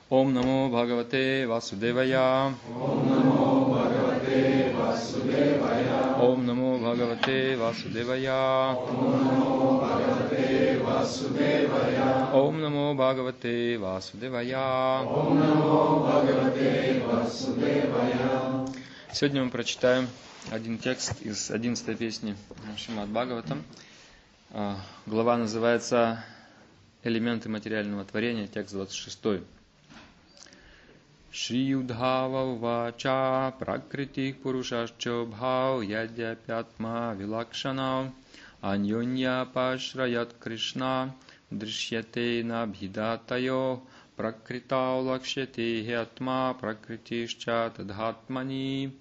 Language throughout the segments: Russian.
Ом намо Бхагавате Васудевая. Ом намо Бхагавате Васудевая. Ом намо Бхагавате Васудевая. Ом намо Бхагавате Васудевая. Ом намо Бхагавате Васудевая. Ом намо Бхагавате Васудевая. Сегодня мы прочитаем один текст из 11-й песни Шримад Бхагаватам. Глава называется «Элементы материального творения», текст 26. Шри Удхава Увача Пракритих Пурушашчо Бхав Ядяпятма Вилакшана Аньонья Пашраят Кришна Дришьяте Набхидатайо Пракрита Лакшяте Хятма Пракритишча Тадхатмани.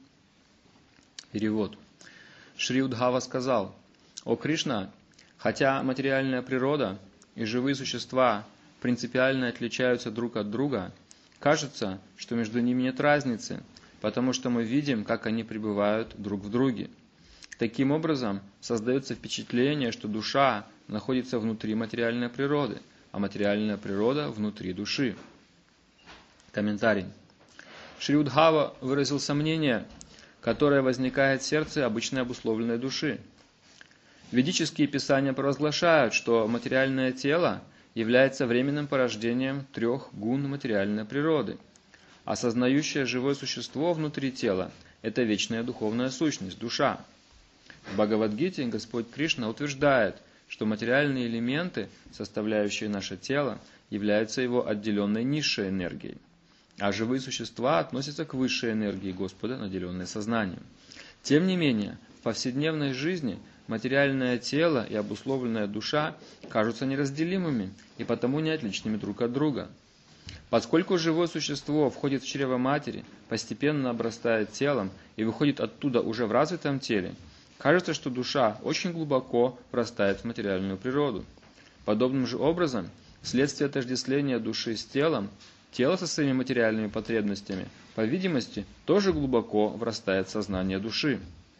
Перевод. Шри Удхава сказал: «О Кришна, хотя материальная природа и живые существа принципиально отличаются друг от друга, кажется, что между ними нет разницы, потому что мы видим, как они пребывают друг в друге. Таким образом, создается впечатление, что душа находится внутри материальной природы, а материальная природа внутри души». Комментарий. Шри Удхава выразил сомнение, которое возникает в сердце обычной обусловленной души. Ведические писания провозглашают, что материальное тело является временным порождением трех гун материальной природы. Осознающее живое существо внутри тела – это вечная духовная сущность, душа. В Бхагавад-гите Господь Кришна утверждает, что материальные элементы, составляющие наше тело, являются его отделенной низшей энергией, а живые существа относятся к высшей энергии Господа, наделенной сознанием. Тем не менее, в повседневной жизни материальное тело и обусловленная душа кажутся неразделимыми и потому неотличными друг от друга. Поскольку живое существо входит в чрево матери, постепенно обрастает телом и выходит оттуда уже в развитом теле, кажется, что душа очень глубоко врастает в материальную природу. Подобным же образом, вследствие отождествления души с телом, тело со своими материальными потребностями, по видимости, тоже глубоко врастает в сознание души.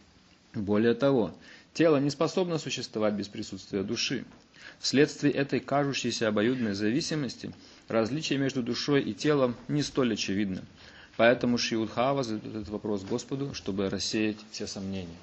Более того, тело не способно существовать без присутствия души. Вследствие этой кажущейся обоюдной зависимости, различие между душой и телом не столь очевидно. Поэтому Шри Удхава задает этот вопрос Господу, чтобы рассеять все сомнения.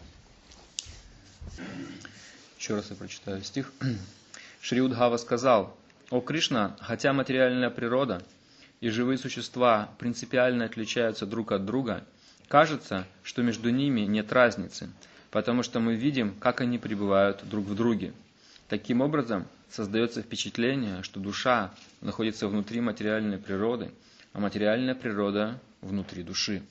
Еще раз я прочитаю стих. Шри Удхава сказал: «О Кришна, хотя материальная природа и живые существа принципиально отличаются друг от друга, кажется, что между ними нет разницы, потому что мы видим, как они пребывают друг в друге. Таким образом, создается впечатление, что душа находится внутри материальной природы, а материальная природа внутри души».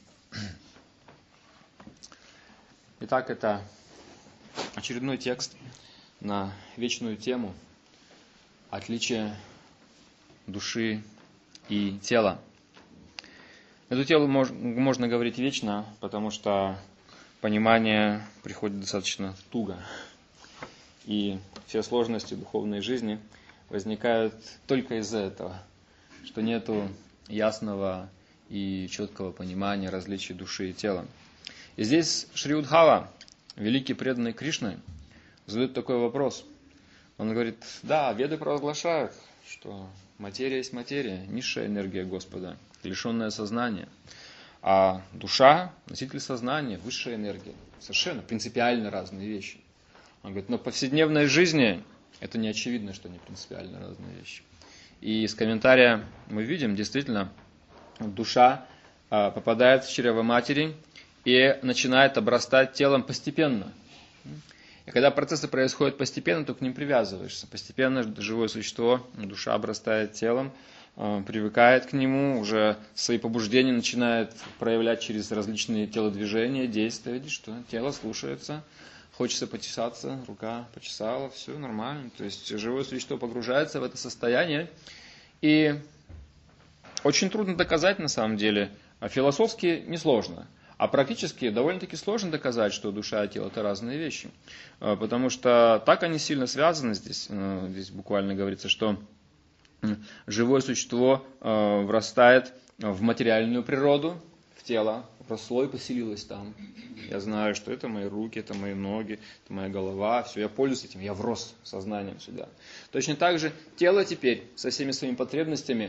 Итак, это очередной текст на вечную тему отличия души и тела. Эту тему можно говорить вечно, потому что понимание приходит достаточно туго. И все сложности духовной жизни возникают только из-за этого, что нету ясного и четкого понимания различий души и тела. И здесь Шри Удхава, великий преданный Кришны, задает такой вопрос. Он говорит: да, веды провозглашают, что материя есть материя, низшая энергия Господа, лишенная сознания. А душа, носитель сознания, высшая энергия. Совершенно принципиально разные вещи. Он говорит, но в повседневной жизни это не очевидно, что они принципиально разные вещи. И из комментария мы видим, действительно, душа попадает в чрево матери и начинает обрастать телом постепенно. И когда процессы происходят постепенно, то к ним привязываешься. Постепенно живое существо, душа обрастает телом, привыкает к нему, уже свои побуждения начинает проявлять через различные телодвижения, действия. Видишь, что тело слушается, хочется почесаться, рука почесала, все нормально. То есть живое существо погружается в это состояние. И очень трудно доказать на самом деле, а философски несложно. А практически довольно-таки сложно доказать, что душа и тело – это разные вещи. Потому что так они сильно связаны здесь. Здесь буквально говорится, что живое существо врастает в материальную природу, в тело, росло и поселилось там. Я знаю, что это мои руки, это мои ноги, это моя голова, все, я пользуюсь этим, я врос сознанием сюда. Точно так же тело теперь со всеми своими потребностями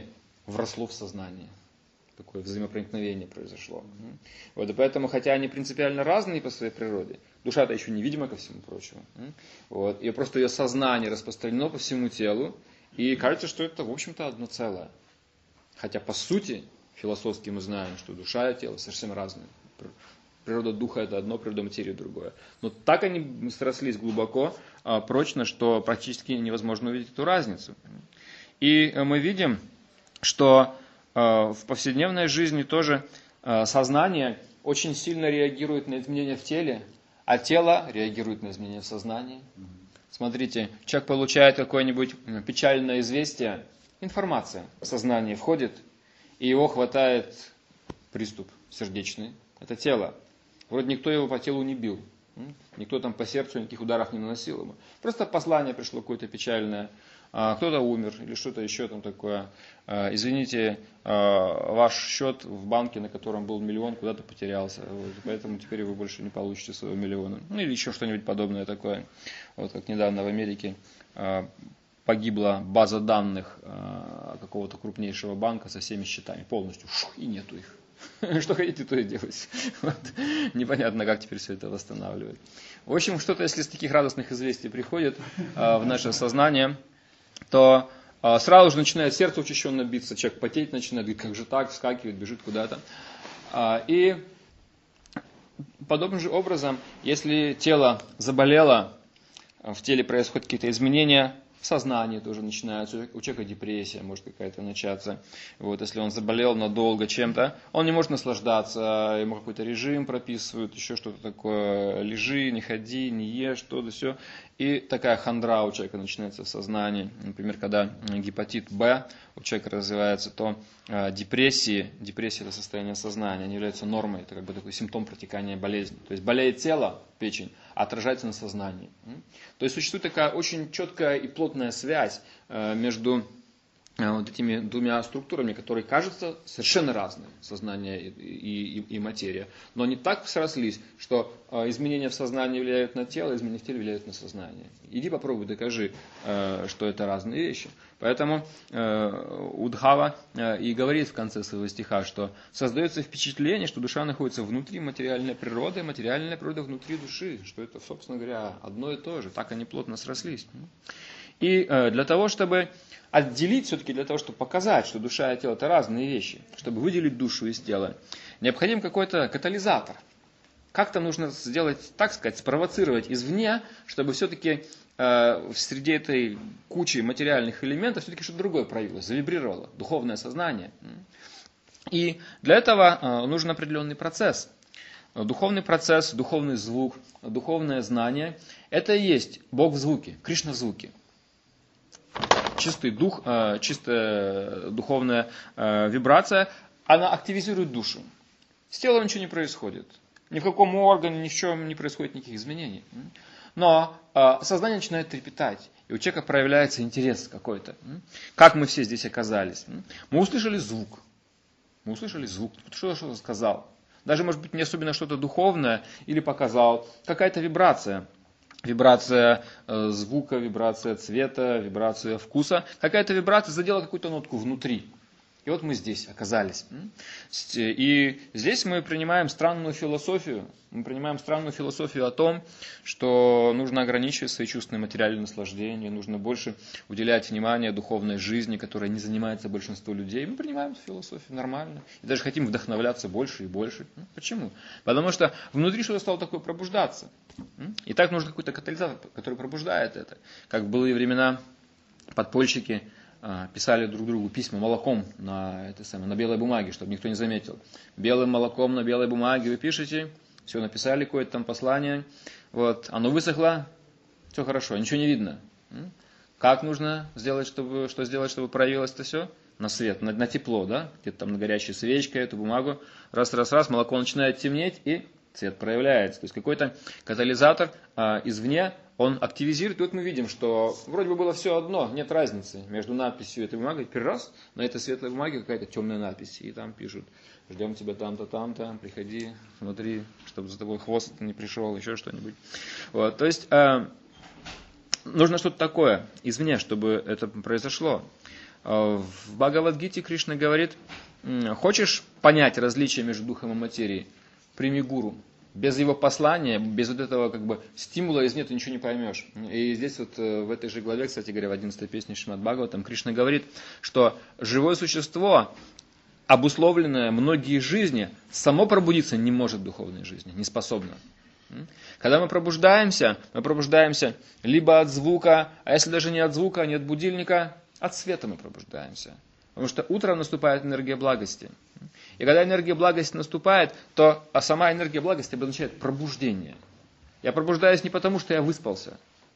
вросло в сознание. Такое взаимопроникновение произошло. Вот, и поэтому, хотя они принципиально разные по своей природе, душа-то еще невидима ко всему прочему. Вот, и просто ее сознание распространено по всему телу, и кажется, что это, в общем-то, одно целое. Хотя, по сути, философски мы знаем, что душа и тело совсем разные. Природа духа – это одно, природа материи – другое. Но так они срослись глубоко, прочно, что практически невозможно увидеть эту разницу. И мы видим, что в повседневной жизни тоже сознание очень сильно реагирует на изменения в теле, а тело реагирует на изменения в сознании. Смотрите, человек получает какое-нибудь печальное известие, информация в сознание входит, и его хватает приступ сердечный. Это тело. Вроде никто его по телу не бил, никто там по сердцу никаких ударов не наносил ему. Просто послание пришло какое-то печальное. Кто-то умер или что-то еще там такое. Извините, ваш счет в банке, на котором был 1 миллион, куда-то потерялся. Вот, поэтому теперь вы больше не получите своего миллиона. Ну или еще что-нибудь подобное такое. Вот как недавно в Америке погибла база данных какого-то крупнейшего банка со всеми счетами. Полностью. И нету их. Что хотите, то и делать. Вот. Непонятно, как теперь все это восстанавливать. В общем, что-то, если из таких радостных известий приходит в наше сознание, то сразу же начинает сердце учащенно биться, человек потеть начинает, говорит, как же так, вскакивает, бежит куда-то. И подобным же образом, если тело заболело, в теле происходят какие-то изменения, в сознании тоже начинается, у человека депрессия может какая-то начаться. Вот, если он заболел надолго чем-то, он не может наслаждаться, ему какой-то режим прописывают, еще что-то такое, лежи, не ходи, не ешь, что-то, все. И такая хандра у человека начинается в сознании. Например, когда гепатит Б у человека развивается, то депрессия это состояние сознания, они являются нормой, это как бы такой симптом протекания болезни. То есть болеет тело, печень, а отражается на сознании. То есть существует такая очень четкая и плотная связь между вот этими двумя структурами, которые кажутся совершенно разные, сознание и материя. Но они так срослись, что изменения в сознании влияют на тело, изменения в теле влияют на сознание. Иди попробуй, докажи, что это разные вещи. Поэтому Удхава и говорит в конце своего стиха, что создается впечатление, что душа находится внутри материальной природы, и материальная природа внутри души, что это, собственно говоря, одно и то же. Так они плотно срослись. И для того, чтобы отделить, все-таки для того, чтобы показать, что душа и тело это разные вещи, чтобы выделить душу из тела, необходим какой-то катализатор. Как-то нужно сделать, так сказать, спровоцировать извне, чтобы все-таки среди этой кучи материальных элементов все-таки что-то другое проявилось, завибрировало, духовное сознание. И для этого нужен определенный процесс. Духовный процесс, духовный звук, духовное знание – это и есть Бог в звуке, Кришна в звуке. Чистый дух, чистая духовная вибрация, она активизирует душу. С телом ничего не происходит. Ни в каком органе, ни в чем не происходит никаких изменений. Но сознание начинает трепетать, и у человека проявляется интерес какой-то. Как мы все здесь оказались? Мы услышали звук. Что-то сказал. Даже, может быть, не особенно что-то духовное, или показал. Какая-то вибрация. Вибрация звука, вибрация цвета, вибрация вкуса. Какая-то вибрация задела какую-то нотку внутри. И вот мы здесь оказались. И здесь мы принимаем странную философию. Мы принимаем странную философию о том, что нужно ограничивать свои чувственные материальные наслаждения, нужно больше уделять внимание духовной жизни, которой не занимается большинство людей. Мы принимаем эту философию нормально. И даже хотим вдохновляться больше и больше. Почему? Потому что внутри что-то стало такое пробуждаться. И так нужен какой-то катализатор, который пробуждает это. Как в былые времена подпольщики писали друг другу письма молоком на белой бумаге, чтобы никто не заметил. Белым молоком на белой бумаге вы пишете, все написали, какое-то там послание, вот, оно высохло, все хорошо, ничего не видно. Как нужно сделать, чтобы проявилось это все? На свет, на тепло, да? Где-то там на горячей свечкой эту бумагу, раз, молоко начинает темнеть, и цвет проявляется. То есть какой-то катализатор извне, он активизирует. И вот мы видим, что вроде бы было все одно, нет разницы между надписью этой бумаги. Теперь раз, на этой светлой бумаге какая-то темная надпись. И там пишут, ждем тебя там-то, там-то, приходи, смотри, чтобы за тобой хвост не пришел, еще что-нибудь. Вот, то есть нужно что-то такое извне, чтобы это произошло. В Бхагавад-гите Кришна говорит: хочешь понять различие между духом и материей? Прими гуру. Без его послания, без вот этого стимула извне ты ничего не поймешь. И здесь в этой же главе, кстати говоря, в 11-й песне Шримад Бхагаватам, Кришна говорит, что живое существо, обусловленное многие жизни, само пробудиться не может в духовной жизни, не способно. Когда мы пробуждаемся либо от звука, а если даже не от звука, не от будильника, от света мы пробуждаемся. Потому что утром наступает энергия благости. И когда энергия благости наступает, то сама энергия благости обозначает пробуждение. Я пробуждаюсь не потому, что я выспался.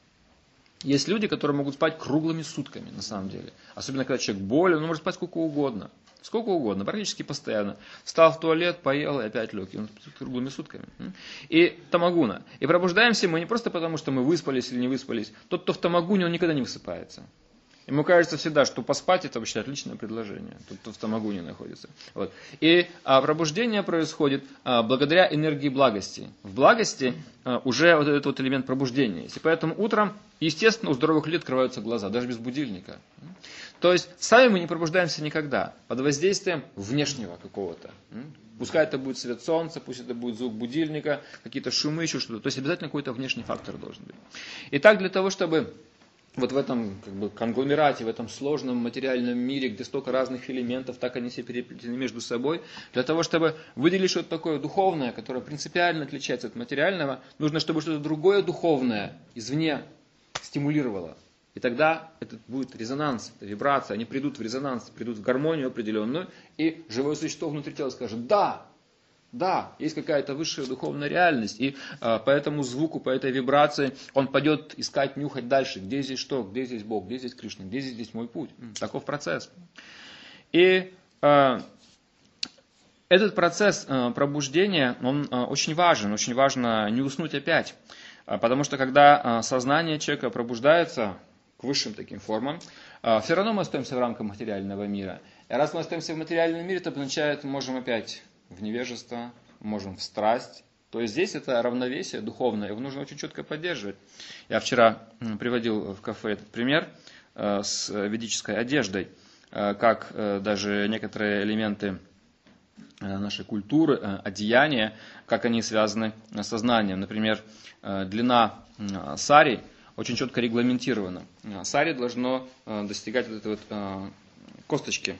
Есть люди, которые могут спать круглыми сутками, на самом деле. Особенно, когда человек болен, он может спать сколько угодно. Сколько угодно, практически постоянно. Встал в туалет, поел и опять лег. И он спит круглыми сутками. И тамагуна. И пробуждаемся мы не просто потому, что мы выспались или не выспались. Тот, кто в тамагуне, он никогда не высыпается. Ему кажется всегда, что поспать это вообще отличное предложение. Тот, кто в тамагуне находится. Вот. И пробуждение происходит благодаря энергии благости. В благости уже вот этот элемент пробуждения есть. И поэтому утром, естественно, у здоровых людей открываются глаза, даже без будильника. То есть сами мы не пробуждаемся никогда под воздействием внешнего какого-то. Пускай это будет свет солнца, пусть это будет звук будильника, какие-то шумы, еще что-то. То есть обязательно какой-то внешний фактор должен быть. Итак, для того, чтобы вот в этом конгломерате, в этом сложном материальном мире, где столько разных элементов, так они все переплетены между собой, для того, чтобы выделить что-то такое духовное, которое принципиально отличается от материального, нужно, чтобы что-то другое духовное извне стимулировало. И тогда это будет резонанс, это вибрация, они придут в резонанс, придут в гармонию определенную, и живое существо внутри тела скажет: да, есть какая-то высшая духовная реальность, и по этому звуку, по этой вибрации он пойдет искать, нюхать дальше, где здесь что, где здесь Бог, где здесь Кришна, где здесь мой путь. Таков процесс. И этот процесс пробуждения, он очень важно не уснуть опять, потому что когда сознание человека пробуждается к высшим таким формам, все равно мы остаемся в рамках материального мира. И раз мы остаемся в материальном мире, это означает, мы можем опять в невежество, можем в страсть. То есть здесь это равновесие духовное, его нужно очень четко поддерживать. Я вчера приводил в кафе этот пример с ведической одеждой, как даже некоторые элементы нашей культуры, одеяния, как они связаны с сознанием. Например, длина сари очень четко регламентирована. Сари должно достигать вот этой вот косточки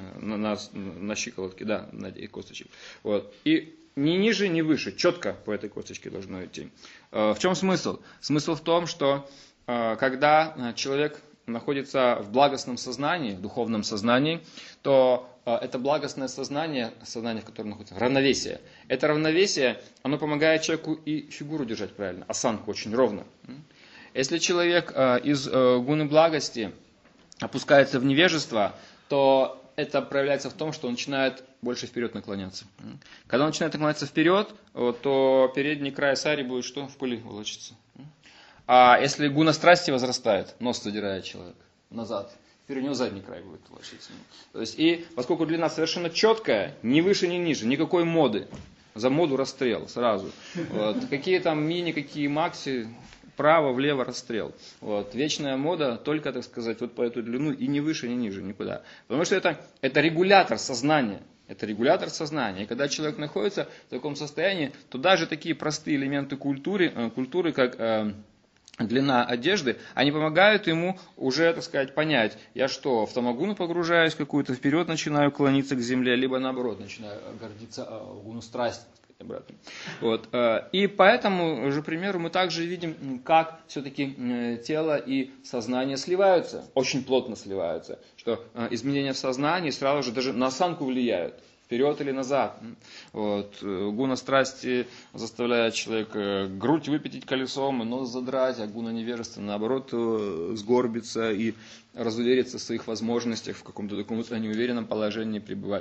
на щиколотке, да, на этой косточке. Вот. И ни ниже, ни выше, четко по этой косточке должно идти. В чем смысл? Смысл в том, что когда человек находится в благостном сознании, в духовном сознании, то это благостное сознание, в котором находится равновесие. Это равновесие, оно помогает человеку и фигуру держать правильно, осанку очень ровно. Если человек из гуны благости опускается в невежество, то это проявляется в том, что он начинает больше вперед наклоняться. Когда он начинает наклоняться вперед, то передний край сари будет что? В пыли волочиться. А если гуна страсти возрастает, нос задирает человек назад, теперь у него задний край будет волочиться. То есть, и поскольку длина совершенно четкая, ни выше, ни ниже, никакой моды. За моду расстрел сразу. Вот. Какие там мини, какие макси, вправо, влево расстрел. Вот. Вечная мода только, так сказать, вот по эту длину и ни выше, ни ниже, никуда. Потому что это регулятор сознания. Это регулятор сознания. И когда человек находится в таком состоянии, то даже такие простые элементы культуры как длина одежды, они помогают ему уже, так сказать, понять, я что, в тамагуну погружаюсь какую-то, вперед начинаю клониться к земле, либо наоборот, начинаю гордиться гуну страсти. Вот. И по этому же примеру мы также видим, как все-таки тело и сознание сливаются, очень плотно сливаются, что изменения в сознании сразу же даже на осанку влияют, вперед или назад. Вот. Гуна страсти заставляет человека грудь выпятить колесом, нос задрать, а гуна невежества наоборот сгорбиться и разувериться в своих возможностях, в каком-то таком неуверенном положении пребывать.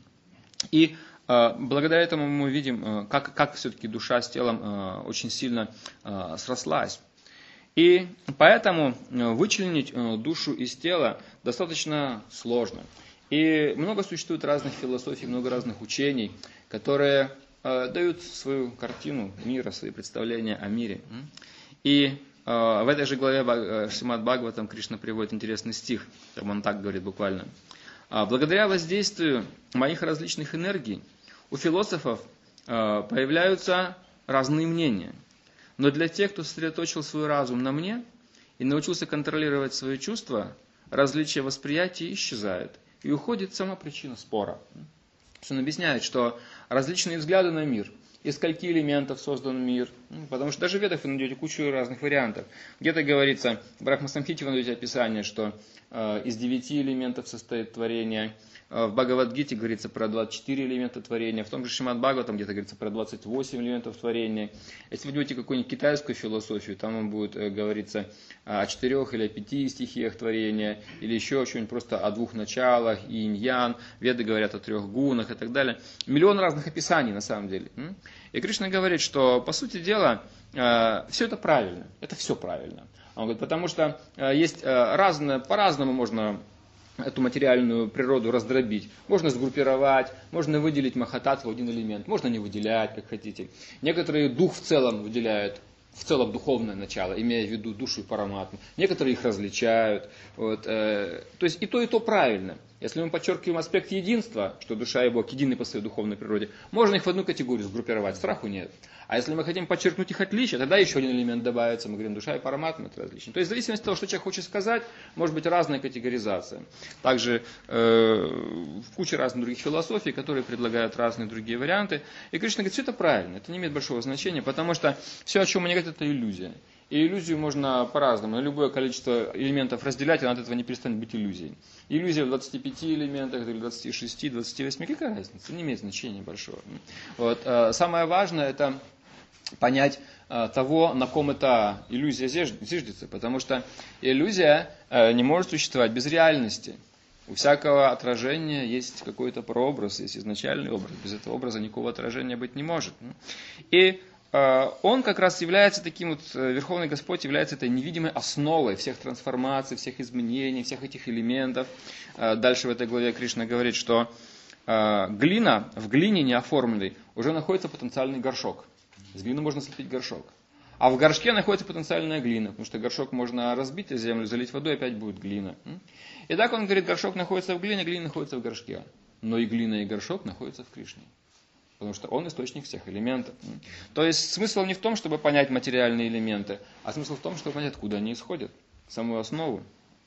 И благодаря этому мы видим, как все-таки душа с телом очень сильно срослась. И поэтому вычленить душу из тела достаточно сложно. И много существует разных философий, много разных учений, которые дают свою картину мира, свои представления о мире. И в этой же главе Шримад Бхагаватам Кришна приводит интересный стих, там он так говорит буквально. Благодаря воздействию моих различных энергий у философов появляются разные мнения. Но для тех, кто сосредоточил свой разум на мне и научился контролировать свои чувства, различие восприятия исчезает. И уходит сама причина спора. Он объясняет, что различные взгляды на мир, из скольки элементов создан мир, потому что даже в Ведах вы найдете кучу разных вариантов. Где-то говорится, в Брахма-самхите вы найдете описание, что из 9 элементов состоит творение. В Бхагавад-гите говорится про 24 элемента творения, в том же Шримад Бхагаватам где-то говорится про 28 элементов творения. Если вы возьмете какую-нибудь китайскую философию, там вам будет говориться о 4 или о 5 стихиях творения, или еще что-нибудь просто о 2 началах, инь-ян, Веды говорят о 3 гунах и так далее. Миллион разных описаний на самом деле. И Кришна говорит, что по сути дела все это правильно, это все правильно. Он говорит, потому что есть разное, по-разному можно эту материальную природу раздробить. Можно сгруппировать, можно выделить махататтву в один элемент, можно не выделять, как хотите. Некоторые дух в целом выделяют, в целом духовное начало, имея в виду душу и параматму. Некоторые их различают. Вот, то есть и то правильно. Если мы подчеркиваем аспект единства, что душа и Бог едины по своей духовной природе, можно их в одну категорию сгруппировать, страху нет. А если мы хотим подчеркнуть их отличия, тогда еще один элемент добавится, мы говорим, душа и параматма это различные. То есть в зависимости от того, что человек хочет сказать, может быть разная категоризация. Также в куче разных других философий, которые предлагают разные другие варианты. И Кришна говорит, все это правильно, это не имеет большого значения, потому что все, о чем они говорят, это иллюзия. И иллюзию можно по-разному, на любое количество элементов разделять, и она от этого не перестанет быть иллюзией. Иллюзия в 25 элементах, или 26, 28, какая разница? Не имеет значения большого. Вот. Самое важное это понять того, на ком эта иллюзия зиждется, потому что иллюзия не может существовать без реальности. У всякого отражения есть какой-то прообраз, есть изначальный образ. Без этого образа никакого отражения быть не может. И он как раз является таким вот, Верховный Господь является этой невидимой основой всех трансформаций, всех изменений, всех этих элементов. Дальше в этой главе Кришна говорит, что глина, в глине неоформленной уже находится потенциальный горшок. Из глины можно слепить горшок. А в горшке находится потенциальная глина, потому что горшок можно разбить о землю, залить водой, опять будет глина. И так он говорит, горшок находится в глине, глина находится в горшке. Но и глина, и горшок находятся в Кришне. Потому что он источник всех элементов. То есть смысл не в том, чтобы понять материальные элементы, а смысл в том, чтобы понять, откуда они исходят, самую основу.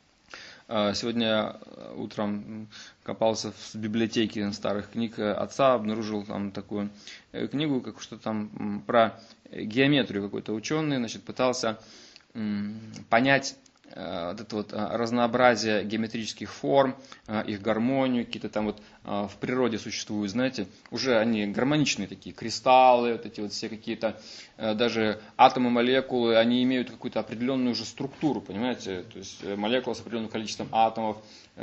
Сегодня утром копался в библиотеке старых книг отца, обнаружил там такую книгу, как что там про геометрию какой-то ученый, значит, пытался понять вот это вот разнообразие геометрических форм, их гармонию, какие-то там вот в природе существуют, знаете, уже они гармоничные такие, кристаллы, вот эти вот все какие-то, даже атомы, молекулы, они имеют какую-то определенную уже структуру, понимаете, то есть молекула с определенным количеством атомов,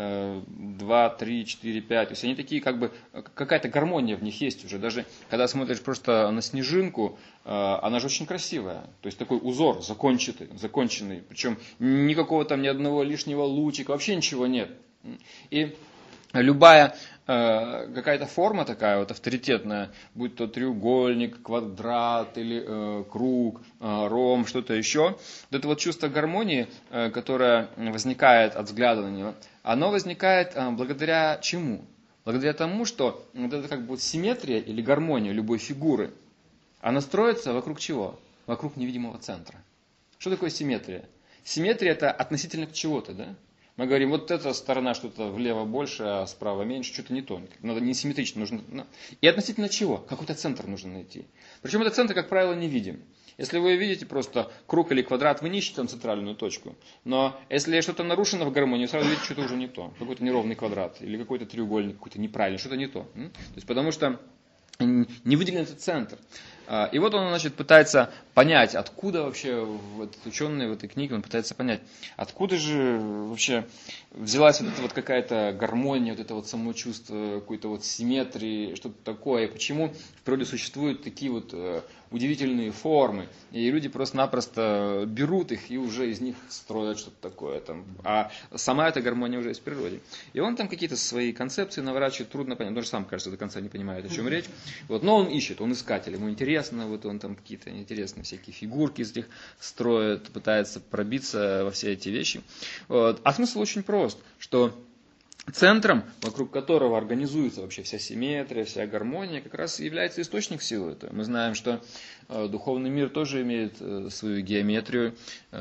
2, 3, 4, 5, то есть они такие как бы, какая-то гармония в них есть уже, даже когда смотришь просто на снежинку, она же очень красивая, то есть такой узор законченный, причем никакого там ни одного лишнего лучика, вообще ничего нет. И любая какая-то форма такая вот авторитетная, будь то треугольник, квадрат или круг, ромб, что-то еще, вот это вот чувство гармонии, которое возникает от взгляда на него, оно возникает благодаря чему? Благодаря тому, что вот это как бы симметрия или гармония любой фигуры, она строится вокруг чего? Вокруг невидимого центра. Что такое симметрия? Симметрия это относительно к чего-то, да? Мы говорим, вот эта сторона что-то влево больше, а справа меньше, что-то не то. Надо не симметрично, нужно. И относительно чего? Какой-то центр нужно найти. Причем этот центр, как правило, не видим. Если вы видите просто круг или квадрат, вы не ищете там центральную точку. Но если что-то нарушено в гармонии, вы сразу видите, что-то уже не то. Какой-то неровный квадрат или какой-то треугольник, какой-то неправильный, что-то не то. То есть потому что не выделен этот центр. И вот он, значит, пытается понять, откуда вообще, этот ученый в этой книге, он пытается понять, откуда же вообще взялась вот эта вот какая-то гармония, вот это вот самочувство, какой-то вот симметрии, что-то такое, почему в природе существуют такие вот удивительные формы, и люди просто-напросто берут их и уже из них строят что-то такое, там, а сама эта гармония уже есть в природе. И он там какие-то свои концепции наворачивает, трудно понять, он даже сам, кажется, до конца не понимает, о чем речь, вот, но он ищет, он искатель, ему интересно, интересно, вот он там какие-то интересные всякие фигурки из них строит, пытается пробиться во все эти вещи. Вот. А смысл очень прост, что центром, вокруг которого организуется вообще вся симметрия, вся гармония, как раз и является источник силы. Мы знаем, что духовный мир тоже имеет свою геометрию,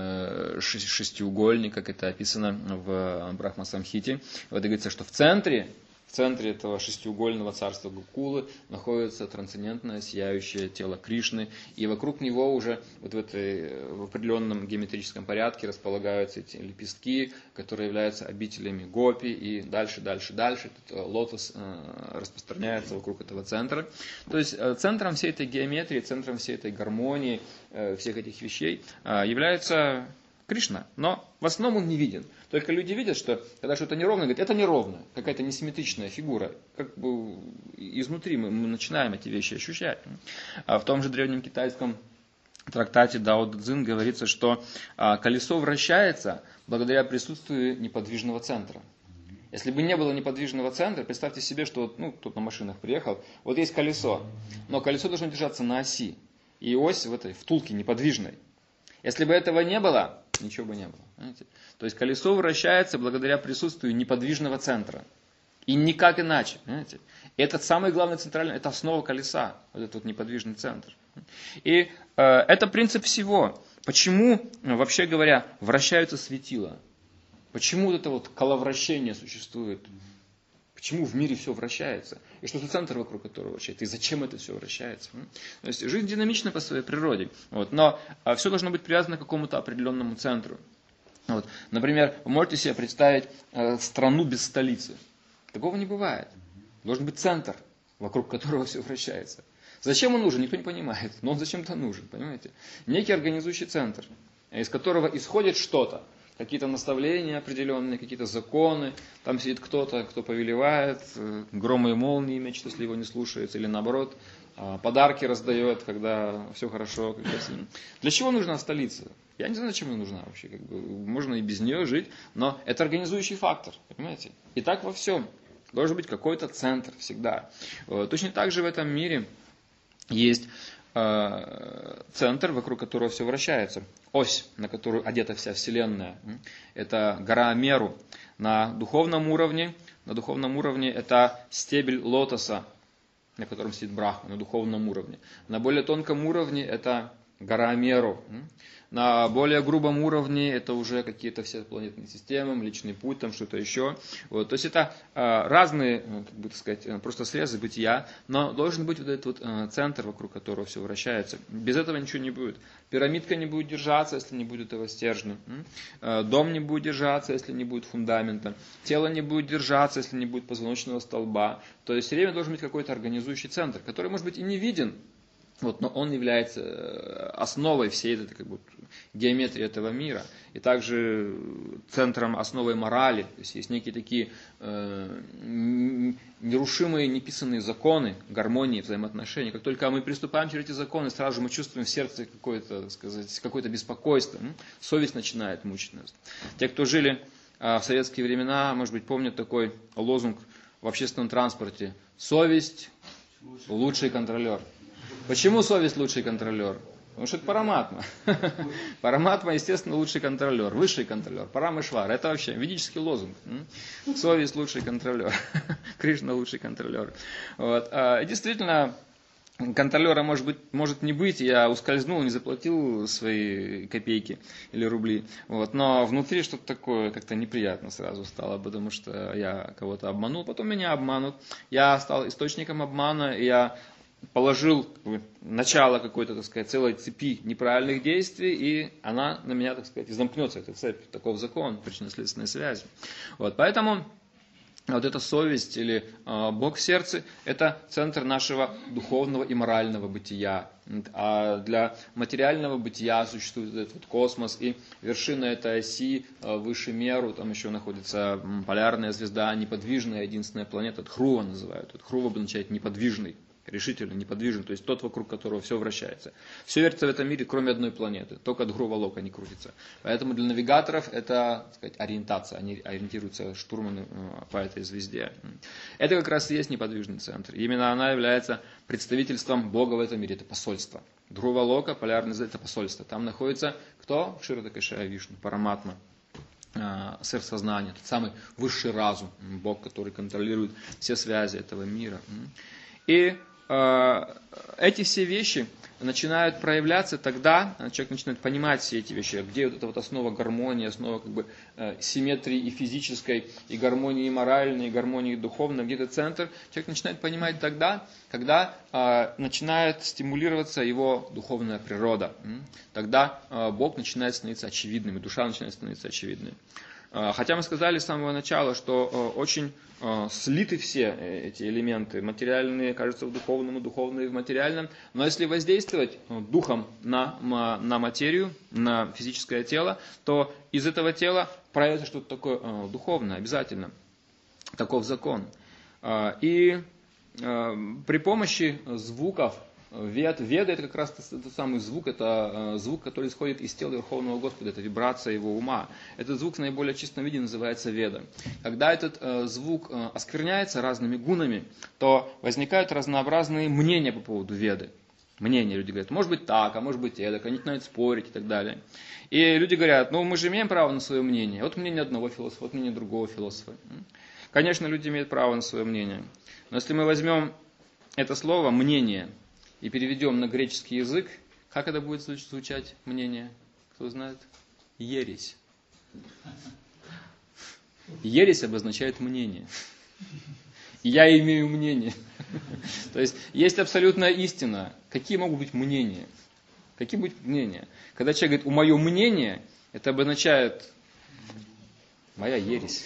шестиугольник, как это описано в Брахма-самхите. Вот говорится, что в центре этого шестиугольного царства Гокулы находится трансцендентное сияющее тело Кришны, и вокруг него уже вот в определенном геометрическом порядке располагаются эти лепестки, которые являются обителями гопи, и дальше этот лотос распространяется вокруг этого центра. То есть центром всей этой геометрии, центром всей этой гармонии, всех этих вещей является Кришна, но в основном он не виден. Только люди видят, что когда что-то неровно, говорят, это неровно, какая-то несимметричная фигура. Как бы изнутри мы начинаем эти вещи ощущать. А в том же древнем китайском трактате Дао Дэ Цзин говорится, что колесо вращается благодаря присутствию неподвижного центра. Если бы не было неподвижного центра, представьте себе, что кто-то на машинах приехал, вот есть колесо, но колесо должно держаться на оси, и ось в этой втулке неподвижной. Если бы этого не было, ничего бы не было. Понимаете? То есть колесо вращается благодаря присутствию неподвижного центра. И никак иначе. Понимаете? Это самый главный центральный, это основа колеса, вот этот вот неподвижный центр. И это принцип всего. Почему, вообще говоря, вращаются светила? Почему вот это вот коловращение существует? Почему в мире все вращается? И что за центр, вокруг которого вращается? И зачем это все вращается? То есть жизнь динамична по своей природе. Вот, но все должно быть привязано к какому-то определенному центру. Вот, например, вы можете себе представить страну без столицы. Такого не бывает. Должен быть центр, вокруг которого все вращается. Зачем он нужен, никто не понимает. Но он зачем-то нужен, понимаете? Некий организующий центр, из которого исходит что-то. Какие-то наставления определенные, какие-то законы. Там сидит кто-то, кто повелевает, громы и молнии мечет, если его не слушается, или наоборот, подарки раздает, когда все хорошо. Для чего нужна столица? Я не знаю, зачем она нужна вообще. Можно и без нее жить, но это организующий фактор, понимаете? И так во всем. Должен быть какой-то центр всегда. Точно так же в этом мире есть центр, вокруг которого все вращается. Ось, на которую одета вся Вселенная. Это гора Меру. На духовном уровне это стебель лотоса, на котором сидит Брахма, на духовном уровне. На более тонком уровне это гора Меру. На более грубом уровне это уже какие-то все планетные системы, Млечный Путь, там что-то еще. Вот. То есть это разные, просто срезы бытия, но должен быть вот этот вот центр, вокруг которого все вращается. Без этого ничего не будет. Пирамидка не будет держаться, если не будет этого стержня. Дом не будет держаться, если не будет фундамента. Тело не будет держаться, если не будет позвоночного столба. То есть все время должен быть какой-то организующий центр, который, может быть, и не виден, но он является основой всей этой геометрии этого мира. И также центром, основой морали. То есть некие такие нерушимые, неписанные законы гармонии, взаимоотношений. Как только мы приступаем через эти законы, сразу же мы чувствуем в сердце какое-то беспокойство. Совесть начинает мучить нас. Те, кто жили в советские времена, может быть, помнят такой лозунг в общественном транспорте: «Совесть – лучший контролер». Почему совесть лучший контролер? Потому что это Параматма. Параматма, естественно, лучший контролер, высший контролер. Парамешвар. Это вообще ведический лозунг. Совесть лучший контролер. Кришна лучший контролер. Вот. Действительно, контролера может не быть. Я ускользнул, не заплатил свои копейки или рубли. Вот. Но внутри что-то такое как-то неприятно сразу стало, потому что я кого-то обманул, потом меня обманут. Я стал источником обмана, и я положил начало какой-то, целой цепи неправильных действий, и она на меня, и замкнется, эта цепь. Таков закон причинно-следственной связи. Вот, поэтому вот эта совесть или Бог в сердце – это центр нашего духовного и морального бытия. А для материального бытия существует этот космос, и вершина этой оси выше Меру, там еще находится полярная звезда, неподвижная единственная планета, Дхрува называют. Дхрува означает неподвижный. решительно неподвижен, то есть тот, вокруг которого все вращается. Все вертится в этом мире, кроме одной планеты, только Dhruva Loka не крутится. Поэтому для навигаторов это, так сказать, ориентация, они ориентируются, штурманы, по этой звезде. Это как раз и есть неподвижный центр. Именно она является представительством Бога в этом мире, это посольство. Dhruva Loka, полярный звезд, это посольство. Там находится кто? Кширатакашая Вишну, Параматма. Сверхсознание, тот самый высший разум, Бог, который контролирует все связи этого мира. И эти все вещи начинают проявляться тогда, человек начинает понимать все эти вещи, где вот эта вот основа гармонии, основа как бы симметрии и физической, и гармонии моральной, и гармонии духовной, где-то центр. Человек начинает понимать тогда, когда начинает стимулироваться его духовная природа. Тогда Бог начинает становиться очевидным, и душа начинает становиться очевидной. Хотя мы сказали с самого начала, что очень слиты все эти элементы, материальные, кажется, в духовном, и духовные в материальном, но если воздействовать духом на материю, на физическое тело, то из этого тела проявится что-то такое духовное, обязательно. Таков закон. И при помощи звуков, веда это как раз тот самый звук, это звук, который исходит из тела Верховного Господа, это вибрация его ума. Этот звук в наиболее чистом виде называется веда. Когда этот звук оскверняется разными гунами, то возникают разнообразные мнения по поводу веды. Мнения, люди говорят, может быть так, а может быть эдак, они начинают спорить и так далее. И люди говорят, мы же имеем право на свое мнение. Вот мнение одного философа, вот мнение другого философа. Конечно, люди имеют право на свое мнение. Но если мы возьмем это слово «мнение» и переведем на греческий язык, как это будет звучать мнение? Кто знает? Ересь. Ересь обозначает мнение. Я имею мнение. То есть есть абсолютная истина. Какие могут быть мнения? Какие будут мнения? Когда человек говорит «мое мнение», это обозначает «моя ересь».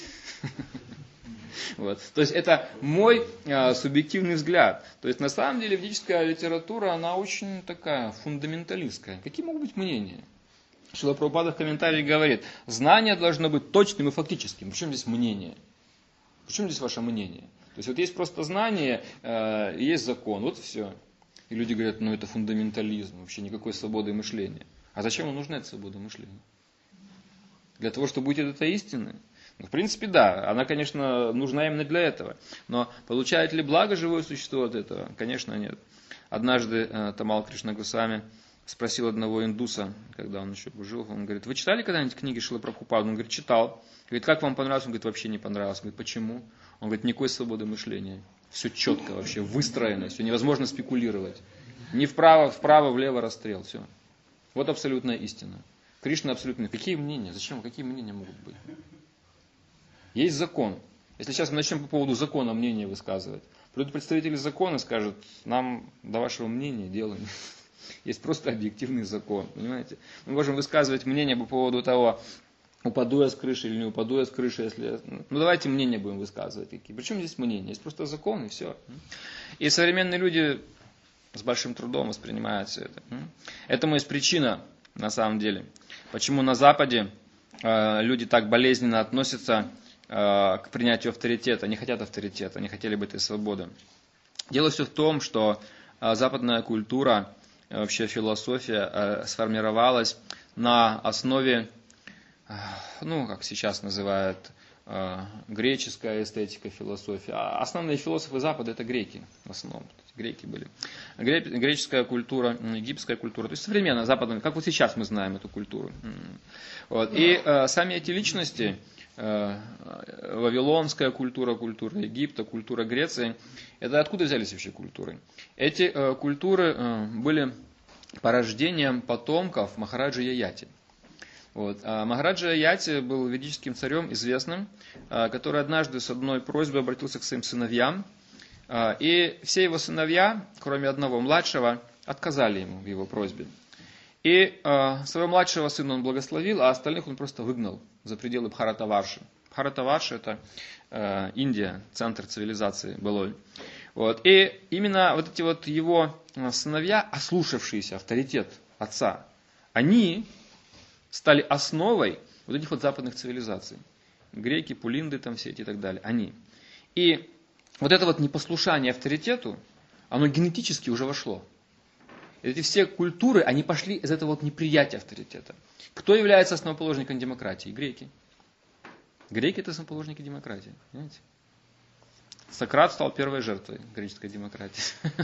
Вот. То есть это мой субъективный взгляд. То есть на самом деле ведическая литература, она очень такая фундаменталистская. Какие могут быть мнения? Шрила Прабхупада в комментарии говорит, знание должно быть точным и фактическим. Причем здесь мнение? Причем здесь ваше мнение? То есть вот есть просто знание, есть закон, вот все. И люди говорят, это фундаментализм, вообще никакой свободы мышления. А зачем вам нужна эта свобода мышления? Для того, чтобы быть этой истиной? В принципе, да, она, конечно, нужна именно для этого. Но получает ли благо живое существо от этого? Конечно, нет. Однажды Тамал Кришна Госвами спросил одного индуса, когда он еще жил, он говорит, вы читали когда-нибудь книги Шрилы Прабхупады? Он говорит, читал. Говорит, как вам понравилось? Он говорит, вообще не понравилось. Он говорит, почему? Он говорит, никакой свободы мышления. Все четко вообще, выстроено, все невозможно спекулировать. Ни вправо, влево расстрел, все. Вот абсолютная истина. Кришна абсолютно. Какие мнения? Зачем? Какие мнения могут быть? Есть закон. Если сейчас мы начнем по поводу закона мнение высказывать, придут представители закона и скажут, нам до вашего мнения дело нет. Есть просто объективный закон, понимаете? Мы можем высказывать мнение по поводу того, упаду я с крыши или не упаду я с крыши, если... давайте мнения будем высказывать. Причем здесь мнение? Есть просто закон и все. И современные люди с большим трудом воспринимают все это. Этому есть причина, на самом деле. Почему на Западе люди так болезненно относятся к принятию авторитета, не хотят авторитета, они хотели бы этой свободы. Дело все в том, что западная культура, вообще философия сформировалась на основе, как сейчас называют, греческая эстетика, философия. А основные философы Запада это греки в основном. Греки были. Греческая культура, египетская культура, то есть современная, западная, как вот сейчас мы знаем эту культуру. Вот. И сами эти личности, вавилонская культура, культура Египта, культура Греции, это откуда взялись вообще культуры? Эти культуры были порождением потомков Махараджи Яяти. Вот. Махараджа Яяти был ведическим царем известным, который однажды с одной просьбой обратился к своим сыновьям, и все его сыновья, кроме одного младшего, отказали ему в его просьбе. И своего младшего сына он благословил, а остальных он просто выгнал за пределы Бхаратаварши. Бхаратаварша это Индия, центр цивилизации былой. Вот. И именно вот эти вот его сыновья, ослушавшиеся авторитет отца, они стали основой вот этих вот западных цивилизаций. Греки, пулинды там все эти и так далее. Они. И вот это вот непослушание авторитету, оно генетически уже вошло. Эти все культуры, они пошли из этого вот неприятия авторитета. Кто является основоположником демократии? Греки. Греки – это основоположники демократии. Понимаете? Сократ стал первой жертвой греческой демократии.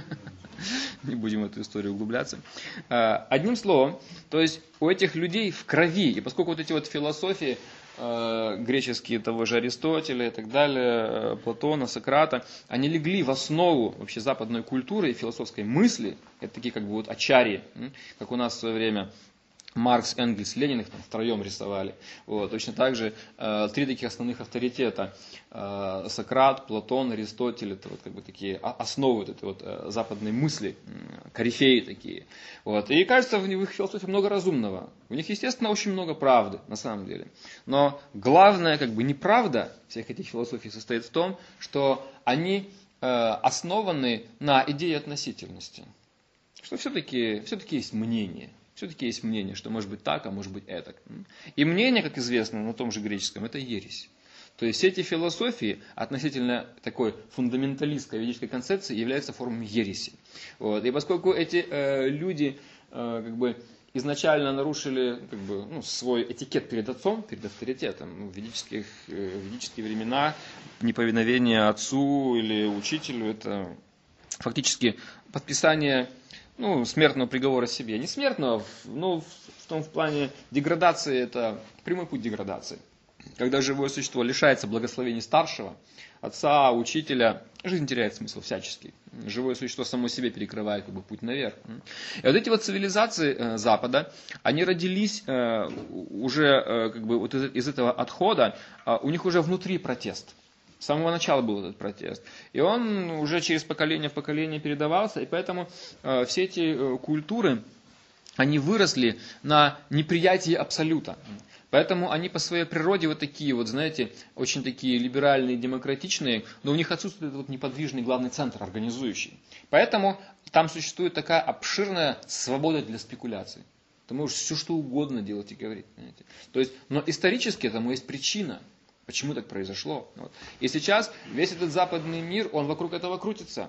Не будем в эту историю углубляться. Одним словом, то есть у этих людей в крови, и поскольку вот эти вот философии греческие того же Аристотеля и так далее, Платона, Сократа, они легли в основу вообще западной культуры и философской мысли. Это такие как бы вот ачарьи, как у нас в свое время Маркс, Энгельс, Ленин их там втроем рисовали. Вот. Точно так же три таких основных авторитета. Сократ, Платон, Аристотель. Это вот как бы такие основы вот этой вот западной мысли, корифеи такие. Вот. И кажется, в их философии много разумного. У них, естественно, очень много правды, на самом деле. Но главная как бы неправда всех этих философий состоит в том, что они основаны на идее относительности. Что все-таки есть мнение. Все-таки есть мнение, что может быть так, а может быть этак. И мнение, как известно, на том же греческом, это ересь. То есть все эти философии относительно такой фундаменталистской ведической концепции являются формами ереси. Вот. И поскольку эти люди как бы изначально нарушили как бы, свой этикет перед отцом, перед авторитетом, в ведические времена неповиновение отцу или учителю, это фактически подписание смертного приговора себе. Не смертного, но в плане деградации, это прямой путь деградации. Когда живое существо лишается благословений старшего, отца, учителя, жизнь теряет смысл всяческий. Живое существо само себе перекрывает как бы путь наверх. И вот эти вот цивилизации Запада, они родились уже как бы вот из этого отхода, у них уже внутри протест. С самого начала был этот протест. И он уже через поколение в поколение передавался, и поэтому все эти культуры, они выросли на неприятии абсолюта. Поэтому они по своей природе вот такие вот, знаете, очень такие либеральные, демократичные, но у них отсутствует вот неподвижный главный центр, организующий. Поэтому там существует такая обширная свобода для спекуляций. Ты можешь все что угодно делать и говорить. Понимаете? То есть, но исторически этому есть причина. Почему так произошло? Вот. И сейчас весь этот западный мир, он вокруг этого крутится.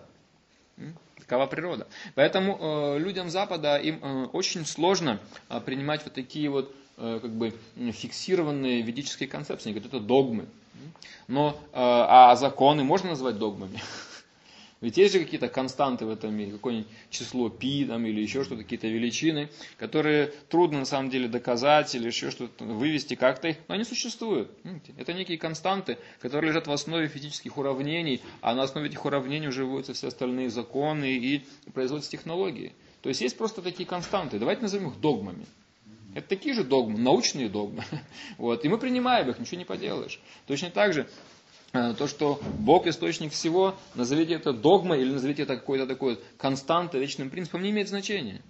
Такова природа. Поэтому людям Запада им очень сложно принимать вот такие вот как бы фиксированные ведические концепции. Они говорят, это догмы. Но а законы можно назвать догмами? Ведь есть же какие-то константы в этом мире, какое-нибудь число π там, или еще что-то, какие-то величины, которые трудно на самом деле доказать или еще что-то вывести как-то, но они существуют. Это некие константы, которые лежат в основе физических уравнений, а на основе этих уравнений уже выводятся все остальные законы и производятся технологии. То есть есть просто такие константы, давайте назовем их догмами. Это такие же догмы, научные догмы. Вот. И мы принимаем их, ничего не поделаешь. Точно так же, то, что Бог источник всего, назовите это догмой или назовите это какой-то такой константой, вечным принципом, не имеет значения.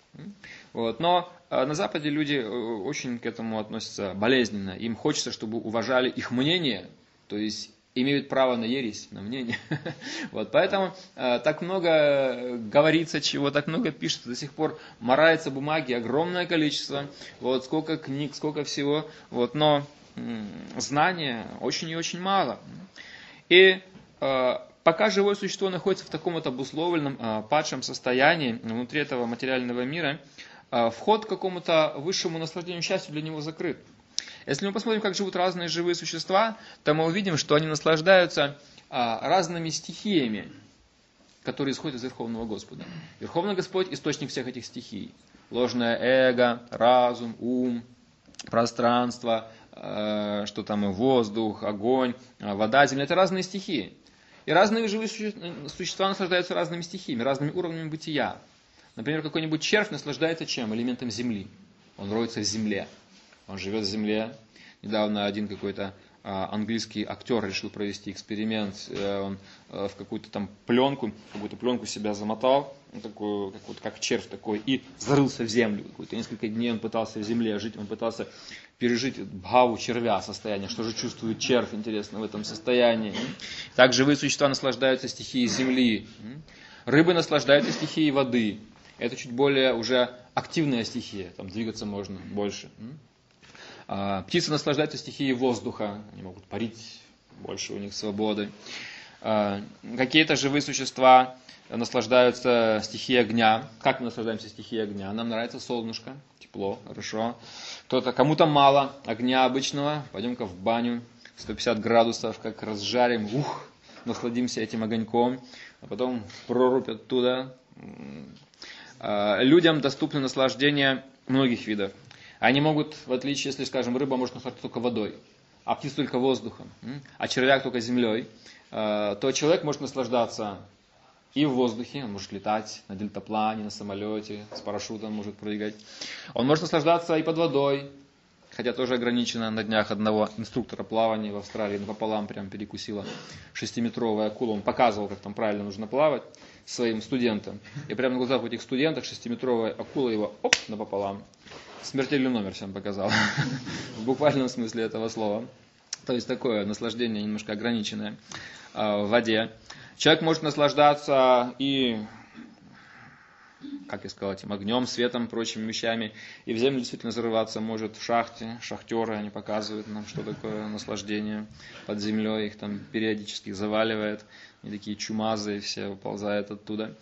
Вот. Но на Западе люди очень к этому относятся болезненно. Им хочется, чтобы уважали их мнение, то есть имеют право на ересь, на мнение. Вот. Поэтому так много говорится чего, так много пишется, до сих пор марается бумаги, огромное количество, вот, сколько книг, сколько всего. Вот. Но знания очень и очень мало. И пока живое существо находится в таком вот обусловленном, падшем состоянии внутри этого материального мира, вход к какому-то высшему наслаждению счастью для него закрыт. Если мы посмотрим, как живут разные живые существа, то мы увидим, что они наслаждаются разными стихиями, которые исходят из Верховного Господа. Верховный Господь – источник всех этих стихий. Ложное эго, разум, ум, пространство, что там и воздух, огонь, вода, земля – это разные стихии. И разные живые существа наслаждаются разными стихиями, разными уровнями бытия. Например, какой-нибудь червь наслаждается чем? Элементом земли. Он роется в земле. Он живет в земле. Недавно один какой-то английский актер решил провести эксперимент. Он в какую-то там пленку себя замотал, такую, как червь такой, и зарылся в землю. Несколько дней он пытался в земле жить, он пытался пережить бхаву червя состояние. Что же чувствует червь, интересно, в этом состоянии. Так живые существа наслаждаются стихией земли. Рыбы наслаждаются стихией воды. Это чуть более уже активная стихия, там двигаться можно больше. Птицы наслаждаются стихией воздуха, они могут парить, больше у них свободы. Какие-то живые существа наслаждаются стихией огня. Как мы наслаждаемся стихией огня? Нам нравится солнышко, тепло, хорошо. Кому-то мало огня обычного, пойдем-ка в баню, 150 градусов, как разжарим, насладимся этим огоньком, а потом в прорубь оттуда. Людям доступны наслаждения многих видов. Они могут, в отличие, если, скажем, рыба может наслаждаться только водой, а птица только воздухом, а червяк только землей, то человек может наслаждаться и в воздухе, он может летать на дельтаплане, на самолете, с парашютом может прыгать. Он может наслаждаться и под водой, хотя тоже ограничено. На днях одного инструктора плавания в Австралии напополам прям перекусила 6-метровая акула. Он показывал, как там правильно нужно плавать своим студентам. И прямо на глазах у этих студентов 6-метровая акула его напополам. Смертельный номер всем показал. В буквальном смысле этого слова. То есть такое наслаждение немножко ограниченное в воде. Человек может наслаждаться и, как я сказал, этим огнем, светом, прочими вещами. И в землю действительно зарываться может в шахте. Шахтеры, они показывают нам, что такое наслаждение под землей. Их там периодически заваливает. Они такие чумазые все, выползают оттуда.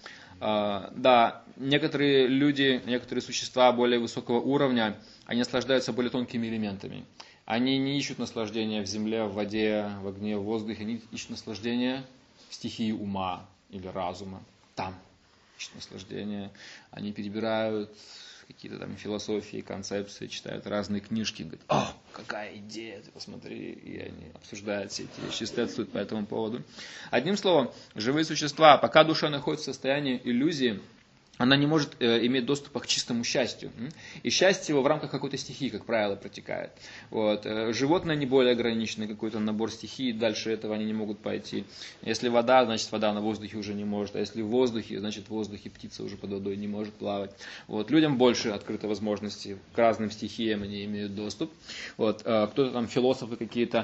Да, некоторые люди, некоторые существа более высокого уровня, они наслаждаются более тонкими элементами. Они не ищут наслаждения в земле, в воде, в огне, в воздухе. Они ищут наслаждения в стихии ума или разума. Там ищут наслаждение. Они перебирают какие-то там философии, концепции, читают разные книжки. Говорят, какая идея, ты посмотри. И они обсуждают все эти вещи, естествуют по этому поводу. Одним словом, живые существа, пока душа находится в состоянии иллюзии, она не может иметь доступа к чистому счастью. И счастье его в рамках какой-то стихии, как правило, протекает. Вот. Животные не более ограничены, какой-то набор стихий, дальше этого они не могут пойти. Если вода, значит вода на воздухе уже не может. А если в воздухе, значит в воздухе птица уже под водой не может плавать. Вот. Людям больше открыто возможности, к разным стихиям они имеют доступ. Вот. Кто-то там, философы какие-то,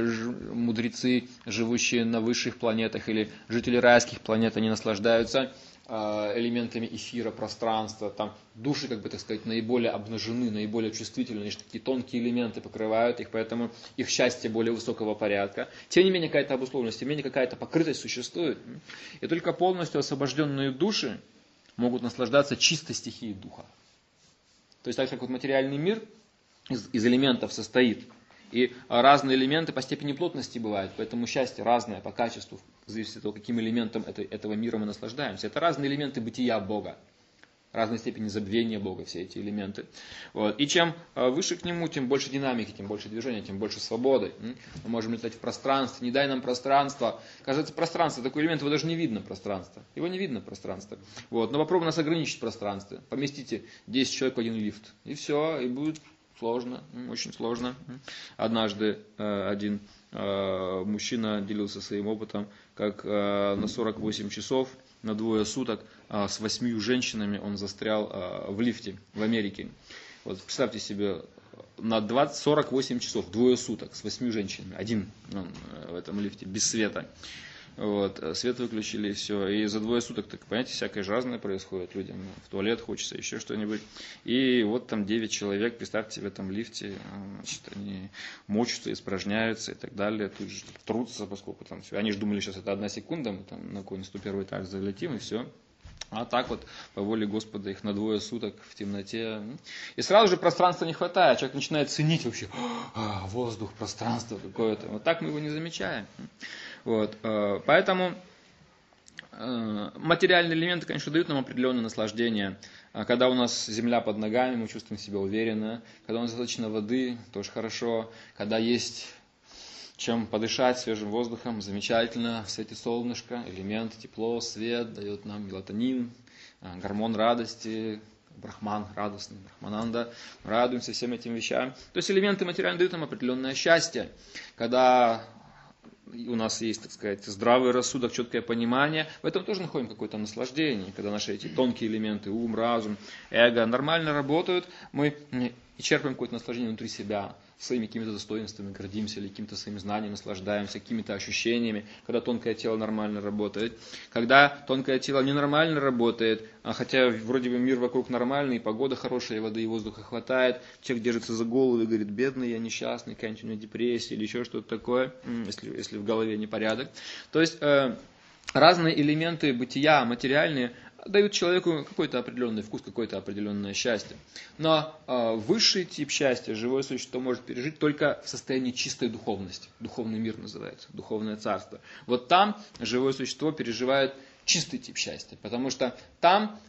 мудрецы, живущие на высших планетах или жители райских планет, они наслаждаются элементами эфира, пространства, там души, как бы так сказать, наиболее обнажены, наиболее чувствительны, лишь такие тонкие элементы покрывают их, поэтому их счастье более высокого порядка. Тем не менее, какая-то обусловленность, тем не менее, какая-то покрытость существует. И только полностью освобожденные души могут наслаждаться чистой стихией духа. То есть, так как вот материальный мир из элементов состоит, и разные элементы по степени плотности бывают, поэтому счастье разное по качеству, зависит от того, каким элементом этого мира мы наслаждаемся. Это разные элементы бытия Бога, разной степени забвения Бога, все эти элементы. Вот. И чем выше к нему, тем больше динамики, тем больше движения, тем больше свободы. Мы можем летать в пространстве, не дай нам пространство. Кажется, пространство, такой элемент, его даже не видно пространство. Его не видно пространство. Вот. Но попробуй нас ограничить в пространстве. Поместите 10 человек в один лифт. И все, и будет сложно, очень сложно. Однажды один мужчина делился своим опытом, как на 48 часов, на 2 суток с 8 женщинами он застрял в лифте в Америке. Вот представьте себе, на 48 часов, 2 суток с 8 женщинами, один он в этом лифте, без света. Вот, свет выключили, и все. И за 2 суток, так, понимаете, всякое же разное происходит. Людям в туалет хочется, еще что-нибудь. И вот там 9 человек, представьте, в этом лифте, значит, они мочатся, испражняются и так далее. Тут же трутся, поскольку там все. Они же думали, сейчас это 1 секунда, мы там на какой-нибудь 101 этаж залетим, и все. А так вот, по воле Господа, их на 2 суток в темноте. И сразу же пространства не хватает. Человек начинает ценить вообще воздух, пространство какое-то. Вот так мы его не замечаем. Вот. Поэтому материальные элементы, конечно, дают нам определенное наслаждение. Когда у нас земля под ногами, мы чувствуем себя уверенно. Когда у нас достаточно воды, тоже хорошо. Когда есть чем подышать свежим воздухом, замечательно. Светит солнышко, элемент, тепло, свет дает нам мелатонин, гормон радости, брахман радостный, брахмананда. Радуемся всем этим вещам. То есть элементы материальные дают нам определенное счастье. Когда у нас есть, так сказать, здравый рассудок, четкое понимание, в этом тоже находим какое-то наслаждение, когда наши эти тонкие элементы, ум, разум, эго нормально работают, мы и черпаем какое-то наслаждение внутри себя, своими какими-то достоинствами гордимся, или каким-то своим знанием наслаждаемся, какими-то ощущениями, когда тонкое тело нормально работает. Когда тонкое тело ненормально работает, хотя вроде бы мир вокруг нормальный, погода хорошая, воды и воздуха хватает, человек держится за голову и говорит: бедный я, несчастный, какая-нибудь у меня депрессия или еще что-то такое, если в голове непорядок. То есть разные элементы бытия, материальные, дают человеку какой-то определенный вкус, какое-то определенное счастье. Но высший тип счастья живое существо может пережить только в состоянии чистой духовности. Духовный мир называется, духовное царство. Вот там живое существо переживает чистый тип счастья, потому что там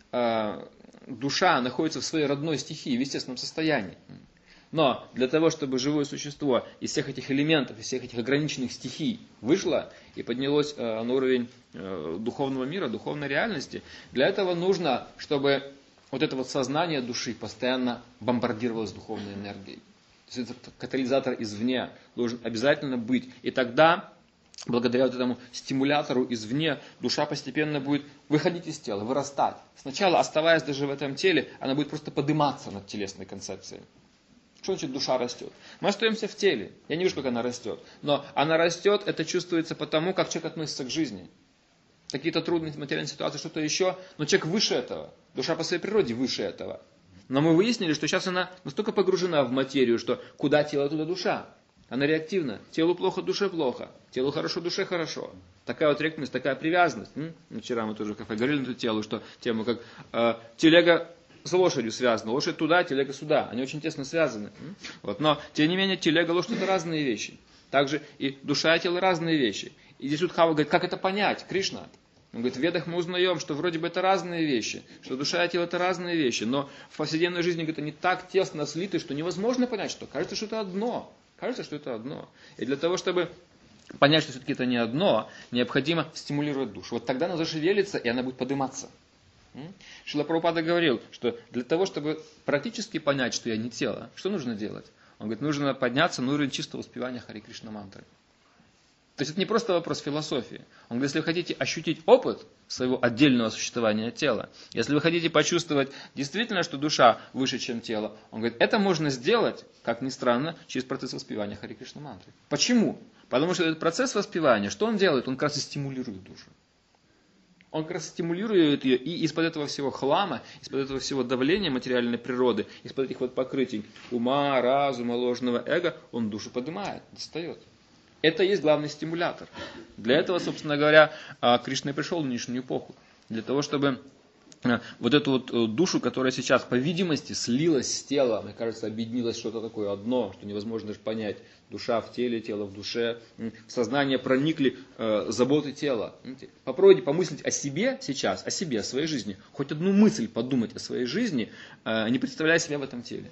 душа находится в своей родной стихии, в естественном состоянии. Но для того, чтобы живое существо из всех этих элементов, из всех этих ограниченных стихий вышло и поднялось на уровень духовного мира, духовной реальности, для этого нужно, чтобы вот это вот сознание души постоянно бомбардировалось духовной энергией. То есть этот катализатор извне должен обязательно быть. И тогда, благодаря вот этому стимулятору извне, душа постепенно будет выходить из тела, вырастать. Сначала, оставаясь даже в этом теле, она будет просто подниматься над телесной концепцией. Что значит душа растет? Мы остаемся в теле. Я не вижу, как она растет. Но она растет, это чувствуется потому, как человек относится к жизни. Какие-то трудные материальные ситуации, что-то еще. Но человек выше этого. Душа по своей природе выше этого. Но мы выяснили, что сейчас она настолько погружена в материю, что куда тело, туда душа. Она реактивна. Телу плохо, душе плохо. Телу хорошо, душе хорошо. Такая вот реактивность, такая привязанность. Вчера мы тоже в кафе говорили на эту тему, как телега с лошадью связана. Лошадь туда, телега сюда. Они очень тесно связаны. Вот. Но, тем не менее, телега, лошадь — это разные вещи. Также и душа и тело — разные вещи. И здесь Удхава говорит: как это понять, Кришна? Он говорит: в Ведах мы узнаем, что вроде бы это разные вещи, что душа и тело — это разные вещи, но в повседневной жизни, говорит, они так тесно слиты, что невозможно понять, что кажется, что это одно. Кажется, что это одно. И для того, чтобы понять, что все-таки это не одно, необходимо стимулировать душу. Вот тогда она зашевелится, и она будет подниматься. Шрила Прабхупада говорил, что для того, чтобы практически понять, что я не тело, что нужно делать? Он говорит: нужно подняться на уровень чистого воспевания Харе Кришна мантры. То есть это не просто вопрос философии. Он говорит: если вы хотите ощутить опыт своего отдельного существования тела, если вы хотите почувствовать действительно, что душа выше, чем тело, он говорит, это можно сделать, как ни странно, через процесс воспевания Харе Кришна мантры. Почему? Потому что этот процесс воспевания, что он делает? Он как раз и стимулирует душу. Он как раз стимулирует ее, и из-под этого всего хлама, из-под этого всего давления материальной природы, из-под этих вот покрытий ума, разума, ложного эго, он душу поднимает, достает. Это и есть главный стимулятор. Для этого, собственно говоря, Кришна и пришел в нынешнюю эпоху. Для того, чтобы вот эту вот душу, которая сейчас, по видимости, слилась с телом, мне кажется, объединилось что-то такое одно, что невозможно даже понять. Душа в теле, тело в душе. В сознание проникли заботы тела. Попробуйте помыслить о себе сейчас, о себе, о своей жизни. Хоть одну мысль подумать о своей жизни, не представляя себя в этом теле.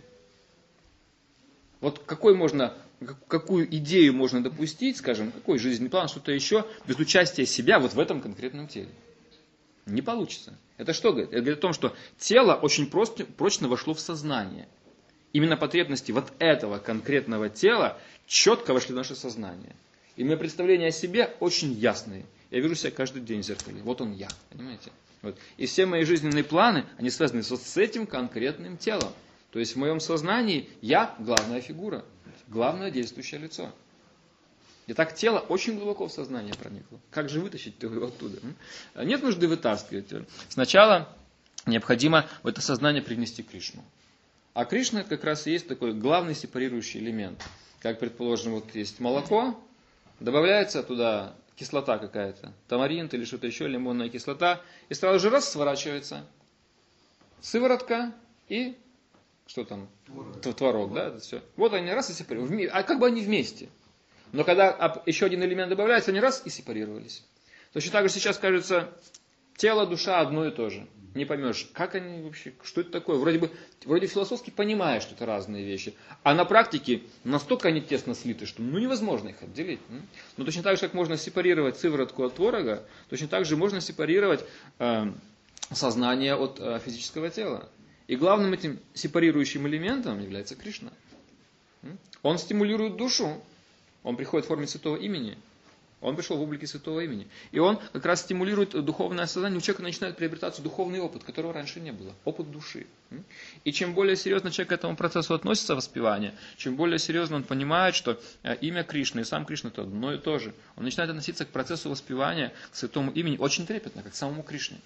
Вот какую идею можно допустить, скажем, какой жизненный план, что-то еще, без участия себя вот в этом конкретном теле? Не получится. Это что говорит? Это говорит о том, что тело очень прочно вошло в сознание. Именно потребности вот этого конкретного тела четко вошли в наше сознание. И мои представления о себе очень ясные. Я вижу себя каждый день в зеркале. Вот он я, понимаете? Вот. И все мои жизненные планы, они связаны вот с этим конкретным телом. То есть в моем сознании я главная фигура, главное действующее лицо. И так тело очень глубоко в сознание проникло. Как же вытащить его оттуда? Нет нужды вытаскивать. Сначала необходимо в это сознание привнести Кришну. А Кришна как раз и есть такой главный сепарирующий элемент. Как, предположим, вот есть молоко, добавляется туда кислота какая-то, тамаринт или что-то еще, лимонная кислота, и сразу же раз сворачивается сыворотка и что там? Творог, да? Это все. Вот они раз и сепарируются. А как бы они вместе. Но когда еще один элемент добавляется, они раз и сепарировались. Точно так же сейчас кажется, тело, душа одно и то же. Не поймешь, как они вообще, что это такое. Вроде философски понимаешь, что это разные вещи. А на практике настолько они тесно слиты, что невозможно их отделить. Но точно так же, как можно сепарировать сыворотку от творога, точно так же можно сепарировать сознание от физического тела. И главным этим сепарирующим элементом является Кришна. Он стимулирует душу. Он приходит в форме святого имени. Он пришел в облике святого имени. И он как раз стимулирует духовное сознание. У человека начинает приобретаться духовный опыт, которого раньше не было. Опыт души. И чем более серьезно человек к этому процессу относится, воспевания, чем более серьезно он понимает, что имя Кришны и сам Кришна это одно и то же. Он начинает относиться к процессу воспевания, к святому имени очень трепетно, как к самому Кришне.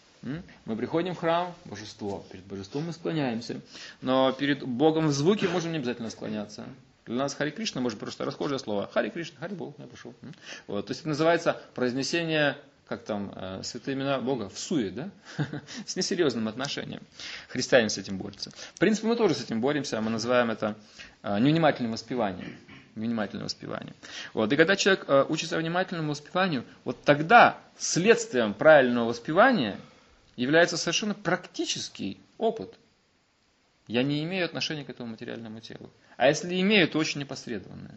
Мы приходим в храм, божество. Перед божеством мы склоняемся. Но перед Богом в звуке можем не обязательно склоняться. Для нас Хари Кришна может просто расхожее слово. Хари Кришна, Хари Бог, я пошел. Вот. То есть это называется произнесение, как там, святые имена Бога в суе, да? С несерьезным отношением. Христиане с этим борются. В принципе, мы тоже с этим боремся, мы называем это невнимательным воспеванием. Внимательное воспевание. Вот. И когда человек учится внимательному воспеванию, вот тогда следствием правильного воспевания является совершенно практический опыт. Я не имею отношения к этому материальному телу. А если имею, то очень непосредственное.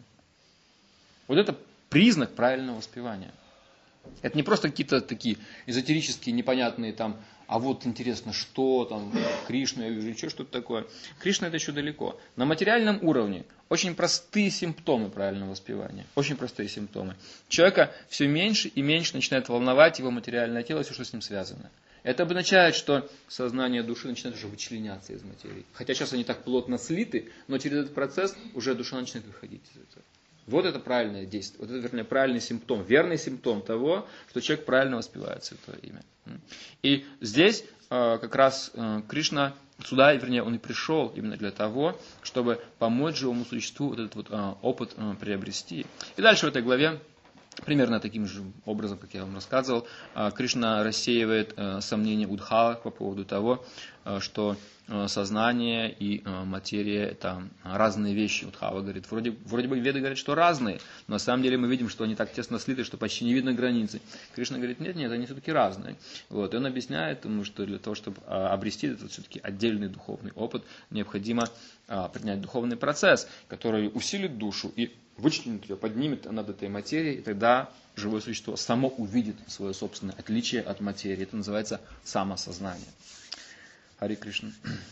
Вот это признак правильного воспевания. Это не просто какие-то такие эзотерические, непонятные там, а вот интересно, что там, Кришна, я вижу, еще что-то такое. Кришна это еще далеко. На материальном уровне очень простые симптомы правильного воспевания. Очень простые симптомы. Человека все меньше и меньше начинает волновать его материальное тело, все, что с ним связано. Это обозначает, что сознание души начинает уже вычленяться из материи. Хотя сейчас они так плотно слиты, но через этот процесс уже душа начинает выходить из этого. Вот это правильное действие, вот это, вернее, правильный симптом, верный симптом того, что человек правильно воспевает святое имя. И здесь как раз Кришна сюда, вернее, он и пришел именно для того, чтобы помочь живому существу вот этот вот опыт приобрести. И дальше в этой главе, примерно таким же образом, как я вам рассказывал, Кришна рассеивает сомнения Удхава по поводу того, что сознание и материя это разные вещи. Удхава говорит, вроде бы Веды говорят, что разные, но на самом деле мы видим, что они так тесно слиты, что почти не видно границы. Кришна говорит, нет, они все-таки разные. Вот. И он объясняет ему, что для того, чтобы обрести этот все-таки отдельный духовный опыт, необходимо принять духовный процесс, который усилит душу и вычленит ее, поднимет над этой материей, и тогда живое существо само увидит свое собственное отличие от материи. Это называется самосознание. Хари Кришна.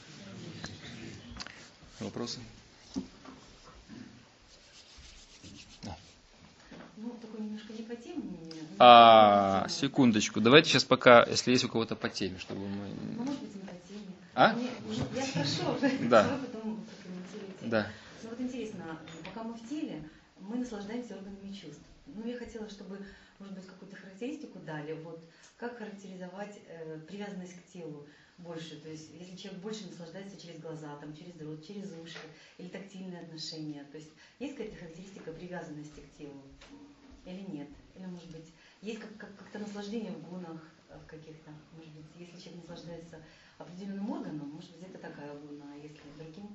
Вопросы? Да. Ну, такой немножко не по теме. Секундочку. Давайте сейчас пока, если есть у кого-то по теме, чтобы мы... Ну, может быть, не по теме. А? Я спрошу уже. Да. Потом прокомментируйте. Да. Ну, вот интересно, пока мы в теле, мы наслаждаемся органами чувств. Ну, я хотела, чтобы, может быть, какую-то характеристику дали. Вот как характеризовать привязанность к телу больше? То есть, если человек больше наслаждается через глаза, там, через рот, через уши, или тактильные отношения. То есть, есть какая-то характеристика привязанности к телу? Или нет? Или, может быть, есть как-то наслаждение в гунах в каких-то? Может быть, если человек наслаждается определенным органом, может быть, это такая гуна, а если другим?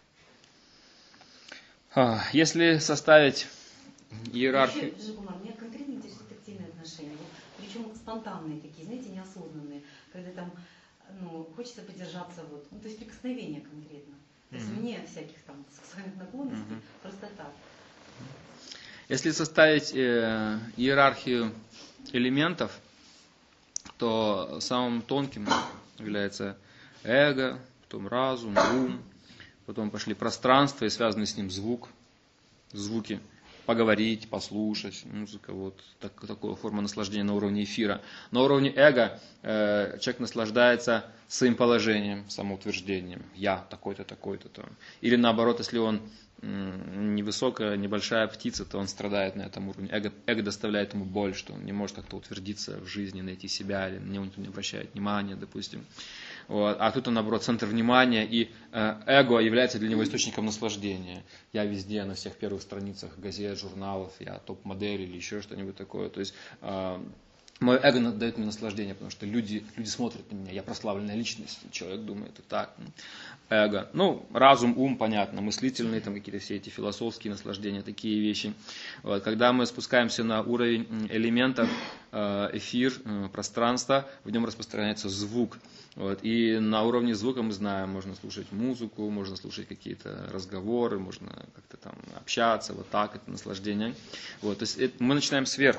Если составить иерархию... Меня конкретно интересуют тактильные отношения. Причем спонтанные такие, знаете, неосознанные. Когда там, хочется подержаться, вот. То есть прикосновения конкретно. То есть вне всяких там сексуальных наклонностей, просто так. Если составить иерархию элементов, то самым тонким является эго, потом разум, ум, потом пошли пространство и связанный с ним звуки, поговорить, послушать, музыка, вот такая форма наслаждения на уровне эфира. На уровне эго человек наслаждается своим положением, самоутверждением. Я такой-то, такой-то. Или наоборот, если он невысокая, небольшая птица, то он страдает на этом уровне. Эго доставляет ему боль, что он не может как-то утвердиться в жизни, найти себя, или на него никто не обращает внимания, допустим. Вот. А тут он, наоборот, центр внимания, и эго является для него источником наслаждения. Я везде, на всех первых страницах газет, журналов, я топ-модель или еще что-нибудь такое. То есть мое эго дает мне наслаждение, потому что люди смотрят на меня, я прославленная личность, человек думает, это так. Эго. Разум, ум, понятно, мыслительные, там какие-то все эти философские наслаждения, такие вещи. Вот. Когда мы спускаемся на уровень элементов, эфир, пространство, в нем распространяется звук. Вот. И на уровне звука мы знаем, можно слушать музыку, можно слушать какие-то разговоры, можно как-то там общаться, вот так, это наслаждение. Вот. То есть мы начинаем сверху.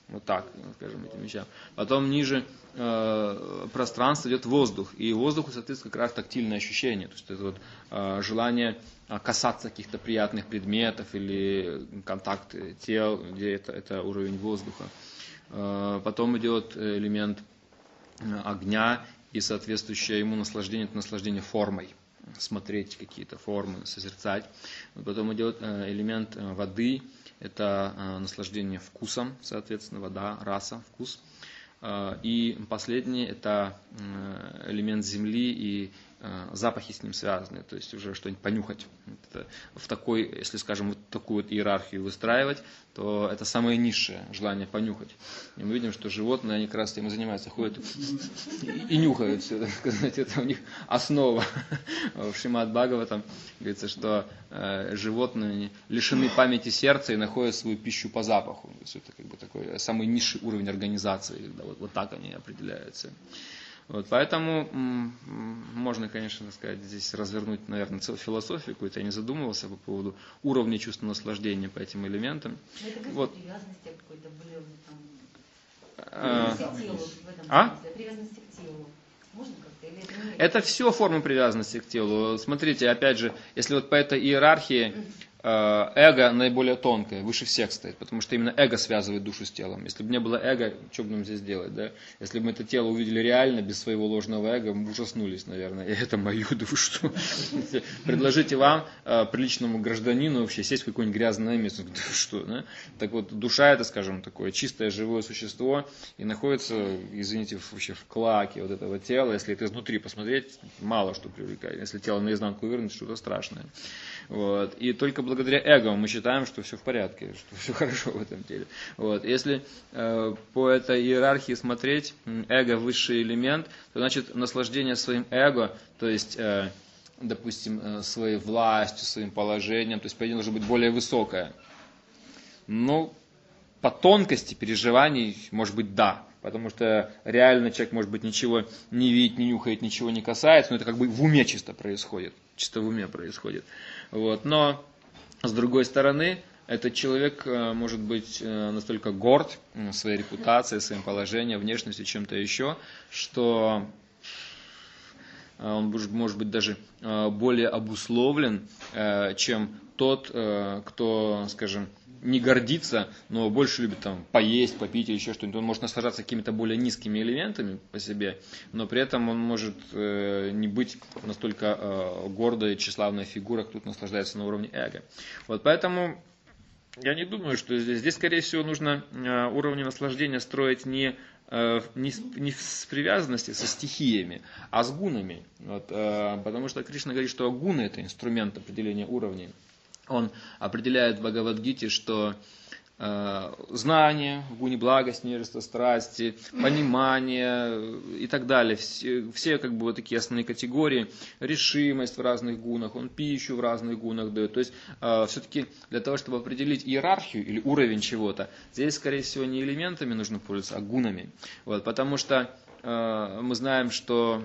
Вот так, скажем, этим вещам. Потом ниже пространства идет воздух. И воздуху, соответственно, как раз тактильное ощущение. То есть это вот желание касаться каких-то приятных предметов или контакт тел, где это уровень воздуха. Потом идет элемент огня и соответствующее ему наслаждение, это наслаждение формой. Смотреть какие-то формы, созерцать. Потом идет элемент воды, это наслаждение вкусом, соответственно, вода, раса, вкус. И последний это элемент земли и запахи с ним связаны, то есть уже что-нибудь понюхать. Это в такой, если, скажем, вот такую вот иерархию выстраивать, то это самое низшее желание понюхать. И мы видим, что животные, они как раз этим и занимаются, ходят и нюхают все, так сказать, это у них основа. В Шримад Бхагаватам говорится, что животные лишены памяти сердца и находят свою пищу по запаху. То есть это как бы такой самый низший уровень организации, когда вот так они определяются. Вот, поэтому можно, конечно, так сказать, здесь развернуть, наверное, целую философию какую-то. Я не задумывался по поводу уровня чувства наслаждения по этим элементам. Но это Вот. привязанности какой-то были там, привязанности к телу в этом смысле. Привязанности к телу. Можно как-то? Или это не... Это все формы привязанности к телу. Смотрите, опять же, если вот по этой иерархии эго наиболее тонкое, выше всех стоит, потому что именно эго связывает душу с телом. Если бы не было эго, что бы нам здесь делать, да? Если бы мы это тело увидели реально, без своего ложного эго, мы бы ужаснулись, наверное. И это мою душу. Предложите вам, приличному гражданину, вообще сесть в какое-нибудь грязное место. Что, да? Так вот, душа это, скажем, такое чистое живое существо и находится, извините, вообще в клаке вот этого тела. Если это изнутри посмотреть, мало что привлекает. Если тело наизнанку вывернуть, что-то страшное. Вот. И только благодаря эго мы считаем, что все в порядке, что все хорошо в этом теле. Вот. Если по этой иерархии смотреть, эго высший элемент, то значит наслаждение своим эго, то есть, допустим, своей властью, своим положением, то есть, по идее, должно быть более высокое. Ну, по тонкости переживаний, может быть, да. Потому что реально человек, может быть, ничего не видит, не нюхает, ничего не касается, но это как бы в уме чисто происходит. Чисто в уме происходит. Вот. Но, с другой стороны, этот человек может быть настолько горд своей репутацией, своим положением, внешностью, чем-то еще, что он может быть даже более обусловлен, чем тот, кто, скажем, не гордится, но больше любит там поесть, попить или еще что-нибудь. Он может наслаждаться какими-то более низкими элементами по себе, но при этом он может не быть настолько гордой и тщеславной фигурой, как тут наслаждается на уровне эго. Вот поэтому я не думаю, что здесь скорее всего, нужно уровни наслаждения строить не с привязанности со стихиями, а с гунами. Вот, потому что Кришна говорит, что гуны это инструмент определения уровней. Он определяет в Бхагавад-гите, что знание, в гуне благость, нежество, страсти, понимание и так далее, все как бы вот такие основные категории, решимость в разных гунах, он пищу в разных гунах дает. То есть все-таки для того, чтобы определить иерархию или уровень чего-то, здесь, скорее всего, не элементами нужно пользоваться, а гунами. Вот, потому что мы знаем, что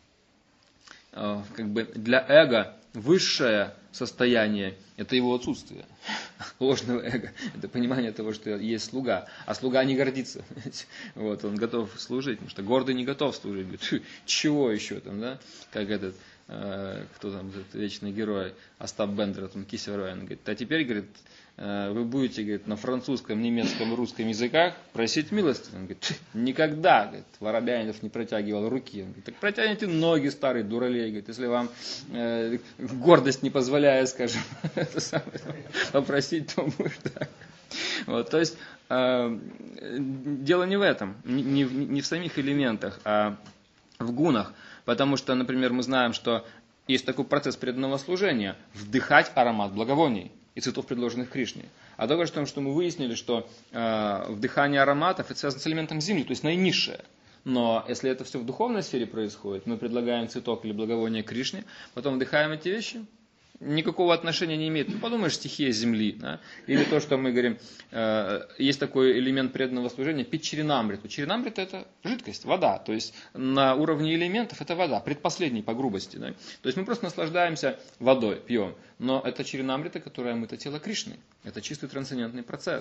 как бы для эго высшее состояние – это его отсутствие ложного эго. Это понимание того, что есть слуга. А слуга не гордится. Вот, он готов служить, потому что гордый не готов служить. Говорит, чего еще там, да? Как этот, кто там, этот вечный герой, Остап Бендер, там, Кисероян, говорит, а теперь, говорит, вы будете, говорит, на французском, немецком, русском языках просить милости. Он говорит, никогда, говорит, Воробьянинов не протягивал руки. Он говорит, так протягивайте ноги, старый дуралей, говорит, если вам гордость не позволяет, скажем, попросить, то будет так. Вот, то есть дело не в этом, не в самих элементах, а в гунах. Потому что, например, мы знаем, что есть такой процесс преданного служения – вдыхать аромат благовоний и цветов, предложенных Кришне. А только в том, что мы выяснили, что вдыхание ароматов это связано с элементом земли, то есть наинизшее. Но если это все в духовной сфере происходит, мы предлагаем цветок или благовоние Кришне, потом вдыхаем эти вещи, никакого отношения не имеет. Ну, подумаешь, стихия земли. Да? Или то, что мы говорим, есть такой элемент преданного служения, пить чаринамриту. Чаринамрита это жидкость, вода. То есть на уровне элементов это вода, предпоследний по грубости. Да? То есть мы просто наслаждаемся водой, пьем. Но это чаринамрита, которая омыта тело Кришны. Это чистый трансцендентный процесс.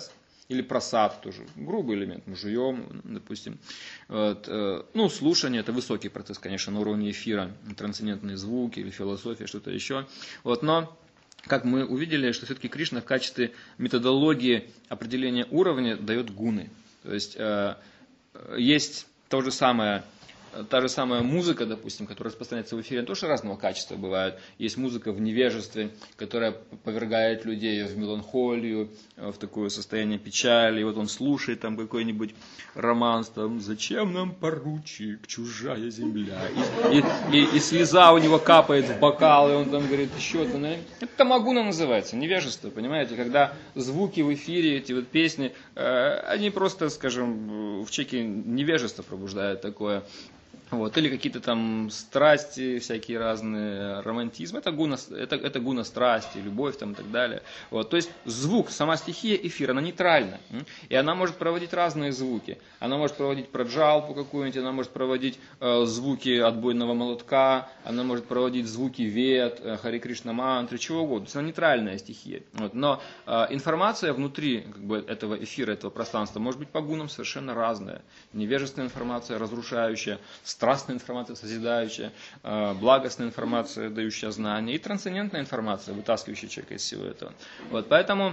Или просад тоже, грубый элемент, мы жуем, допустим. Вот. Ну, слушание, это высокий процесс, конечно, на уровне эфира, трансцендентные звуки или философия, что-то еще. Вот. Но, как мы увидели, что все-таки Кришна в качестве методологии определения уровня дает гуны. То есть, есть то же самое, та же самая музыка, допустим, которая распространяется в эфире, тоже разного качества бывает. Есть музыка в невежестве, которая повергает людей в меланхолию, в такое состояние печали. И вот он слушает там какой-нибудь романс, там, «Зачем нам, поручик, чужая земля?» И слеза у него капает в бокал, и он там говорит, еще-то. Это тамагуна называется, невежество, понимаете? Когда звуки в эфире, эти вот песни, они просто, скажем, в человеке невежество пробуждают такое. Вот, или какие-то там страсти, всякие разные, романтизм, это гуна страсти, любовь там, и так далее. Вот, то есть звук, сама стихия эфира, она нейтральна. И она может проводить разные звуки. Она может проводить праджалпу какую-нибудь, она может проводить звуки отбойного молотка, она может проводить звуки вед, Хари Кришна мантры, чего угодно. То есть она нейтральная стихия. Вот, но информация внутри как бы, этого эфира, этого пространства может быть по гунам совершенно разная. Невежественная информация, разрушающая, страстная информация, созидающая, благостная информация, дающая знания, и трансцендентная информация, вытаскивающая человека из всего этого. Вот, поэтому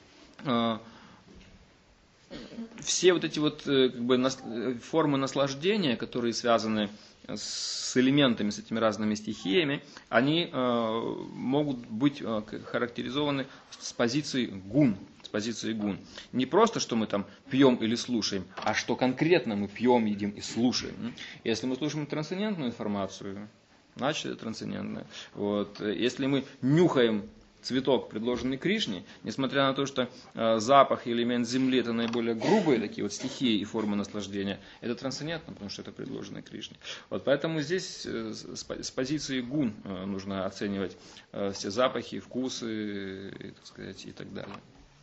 все вот эти вот как бы, формы наслаждения, которые связаны с элементами, с этими разными стихиями, они могут быть характеризованы с позиции гун. Позиции гун. Не просто, что мы там пьем или слушаем, а что конкретно мы пьем, едим и слушаем. Если мы слушаем трансцендентную информацию, значит это трансцендентное. Вот. Если мы нюхаем цветок, предложенный Кришне, несмотря на то, что запах и элемент земли это наиболее грубые такие вот стихии и формы наслаждения, это трансцендентно, потому что это предложено Кришне. Вот поэтому здесь с позиции гун нужно оценивать все запахи, вкусы, так сказать, и так далее.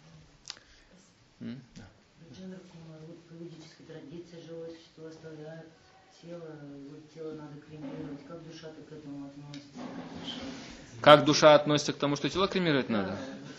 Джандра Кумар, вот по ведической традиции живое существо оставляет тело, вот тело надо кремировать. Как душа-то к этому относится? Как душа относится к тому, что тело кремировать надо?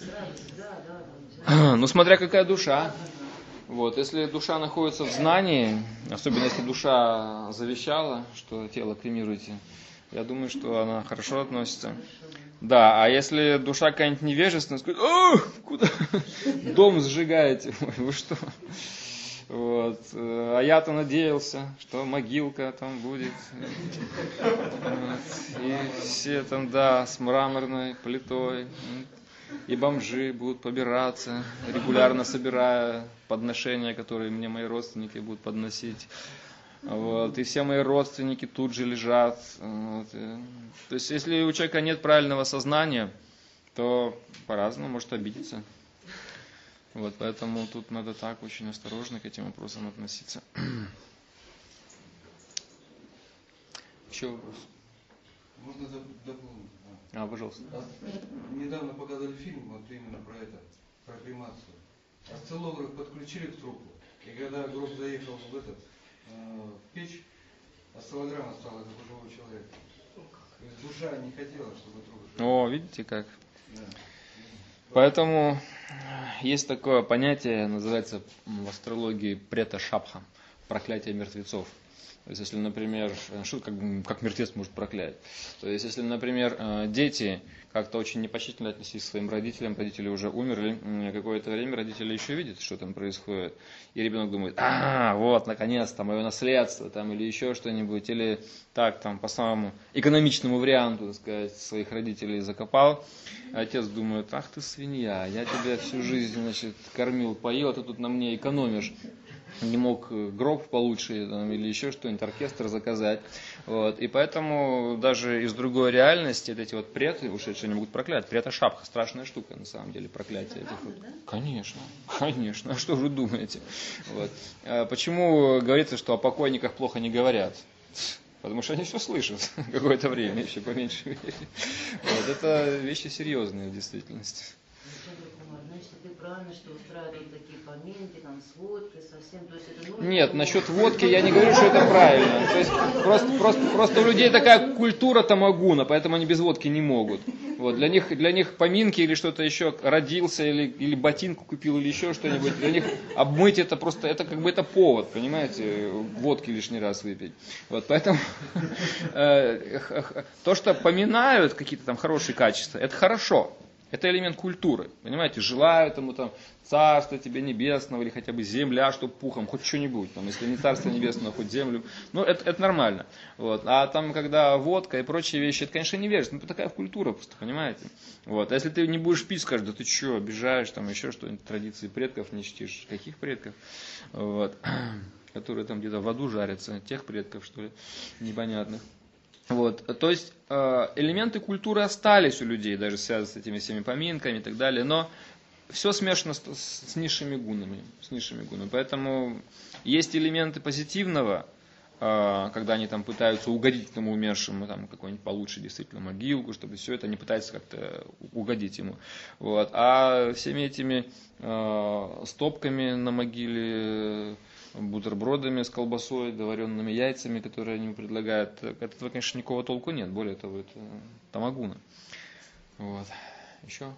Да. Ну, смотря какая душа. Вот, если душа находится в знании, особенно если душа завещала, что тело кремируйте, я думаю, что она хорошо относится. Да, а если душа какая-нибудь невежественная, скажет, куда? Дом сжигаете, ой, вы что? Вот. А я-то надеялся, что могилка там будет. Вот. И все там, да, с мраморной плитой. И бомжи будут побираться, регулярно собирая подношения, которые мне мои родственники будут подносить. Вот, и все мои родственники тут же лежат. Вот. То есть, если у человека нет правильного сознания, то по-разному может обидеться. Вот, поэтому тут надо так очень осторожно к этим вопросам относиться. Еще вопрос? Можно дополнить? Пожалуйста. Недавно показали фильм вот именно про это, про кремацию. Осциллограф подключили к трупу, и когда гроб заехал в печь, осциллограмма стала как у живого человека. То есть душа не хотела, чтобы труп жил. О, видите как? Да. Поэтому есть такое понятие, называется в астрологии прета-шабха, проклятие мертвецов. То есть, если, например, что как мертвец может проклять? То есть, если, например, дети как-то очень непочтительно отнеслись к своим родителям, родители уже умерли, какое-то время родители еще видят, что там происходит, и ребенок думает, вот, наконец-то, мое наследство, там, или еще что-нибудь, или так, там, по самому экономичному варианту, так сказать, своих родителей закопал. Отец думает, ах ты свинья, я тебя всю жизнь, значит, кормил, поил, а ты тут на мне экономишь. Не мог гроб получше там, или еще что-нибудь, оркестр заказать. Вот. И поэтому даже из другой реальности эти вот преты, ушедшие, не могут проклять. Прета-шабха, страшная штука на самом деле, проклятие этих вот. Конечно, конечно. А что вы думаете? Вот. Почему говорится, что о покойниках плохо не говорят? Потому что они все слышат какое-то время, еще по меньшей мере. Вот. Это вещи серьезные в действительности. Ну, если ты про правильно, что устраивают вот такие поминки, там, с водкой, совсем, то есть это нужно? Нет, насчет водки я не говорю, что это правильно. То есть просто у людей такая культура тамагуна, поэтому они без водки не могут. Вот, для них поминки или что-то еще, родился или ботинку купил или еще что-нибудь, для них обмыть это просто, это как бы это повод, понимаете, водки лишний раз выпить. Вот, поэтому то, что поминают какие-то там хорошие качества, это хорошо. Это элемент культуры, понимаете, желают ему там царства тебе небесного, или хотя бы земля, чтоб пухом, хоть что-нибудь, там, если не царство небесного, хоть землю, ну, это нормально. Вот. А там, когда водка и прочие вещи, это, конечно, невежество, это такая культура просто, понимаете. Вот. А если ты не будешь пить, скажешь, да ты что, обижаешь, там, еще что-нибудь, традиции предков не чтишь, каких предков, вот, которые там где-то в аду жарятся, тех предков, что ли, непонятных. Вот, то есть элементы культуры остались у людей, даже связанные с этими всеми поминками и так далее, но все смешано с низшими гунами, Поэтому есть элементы позитивного, когда они там пытаются угодить этому умершему, там какой-нибудь получше действительно могилку, чтобы все это, они пытаются как-то угодить ему. Вот. А всеми этими стопками на могиле, бутербродами с колбасой, доваренными яйцами, которые они предлагают, от этого, конечно, никакого толку нет. Более того, это тамагуна. Вот. Еще?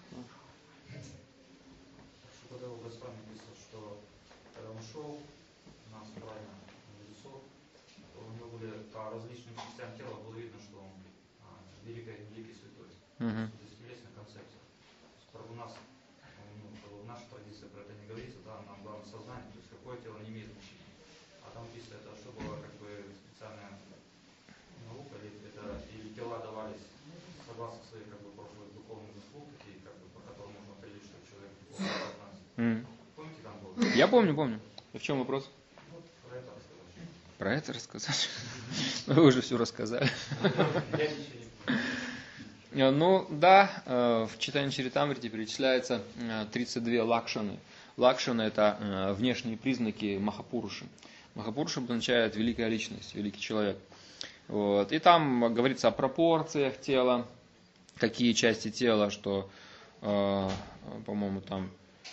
Когда у Господа написано, что когда он шел на собрание мудрецов, то у него были по различным частям тела было видно, что он великий святой. То есть телесная концепция. У нас в нашей традиции про это не говорится, да, нам главное сознание, то есть какое тело не имеет значения. А там написано, это что была как бы специальная наука, или тела давались согласно своей как бы прошлой духовной заслуг, такие, как бы, по которым можно определить, что человек духовно относится. Помните, там было? Я помню. И в чем вопрос? Вот про это рассказать. Про это рассказать? Вы уже все рассказали. Я ничего не помню. Ну да, в Чайтанья Чаритамрите перечисляется 32 лакшаны. Лакшаны — это внешние признаки Махапуруши. Махапуруша обозначает великая личность, великий человек. Вот. И там говорится о пропорциях тела, какие части тела, что, по-моему, там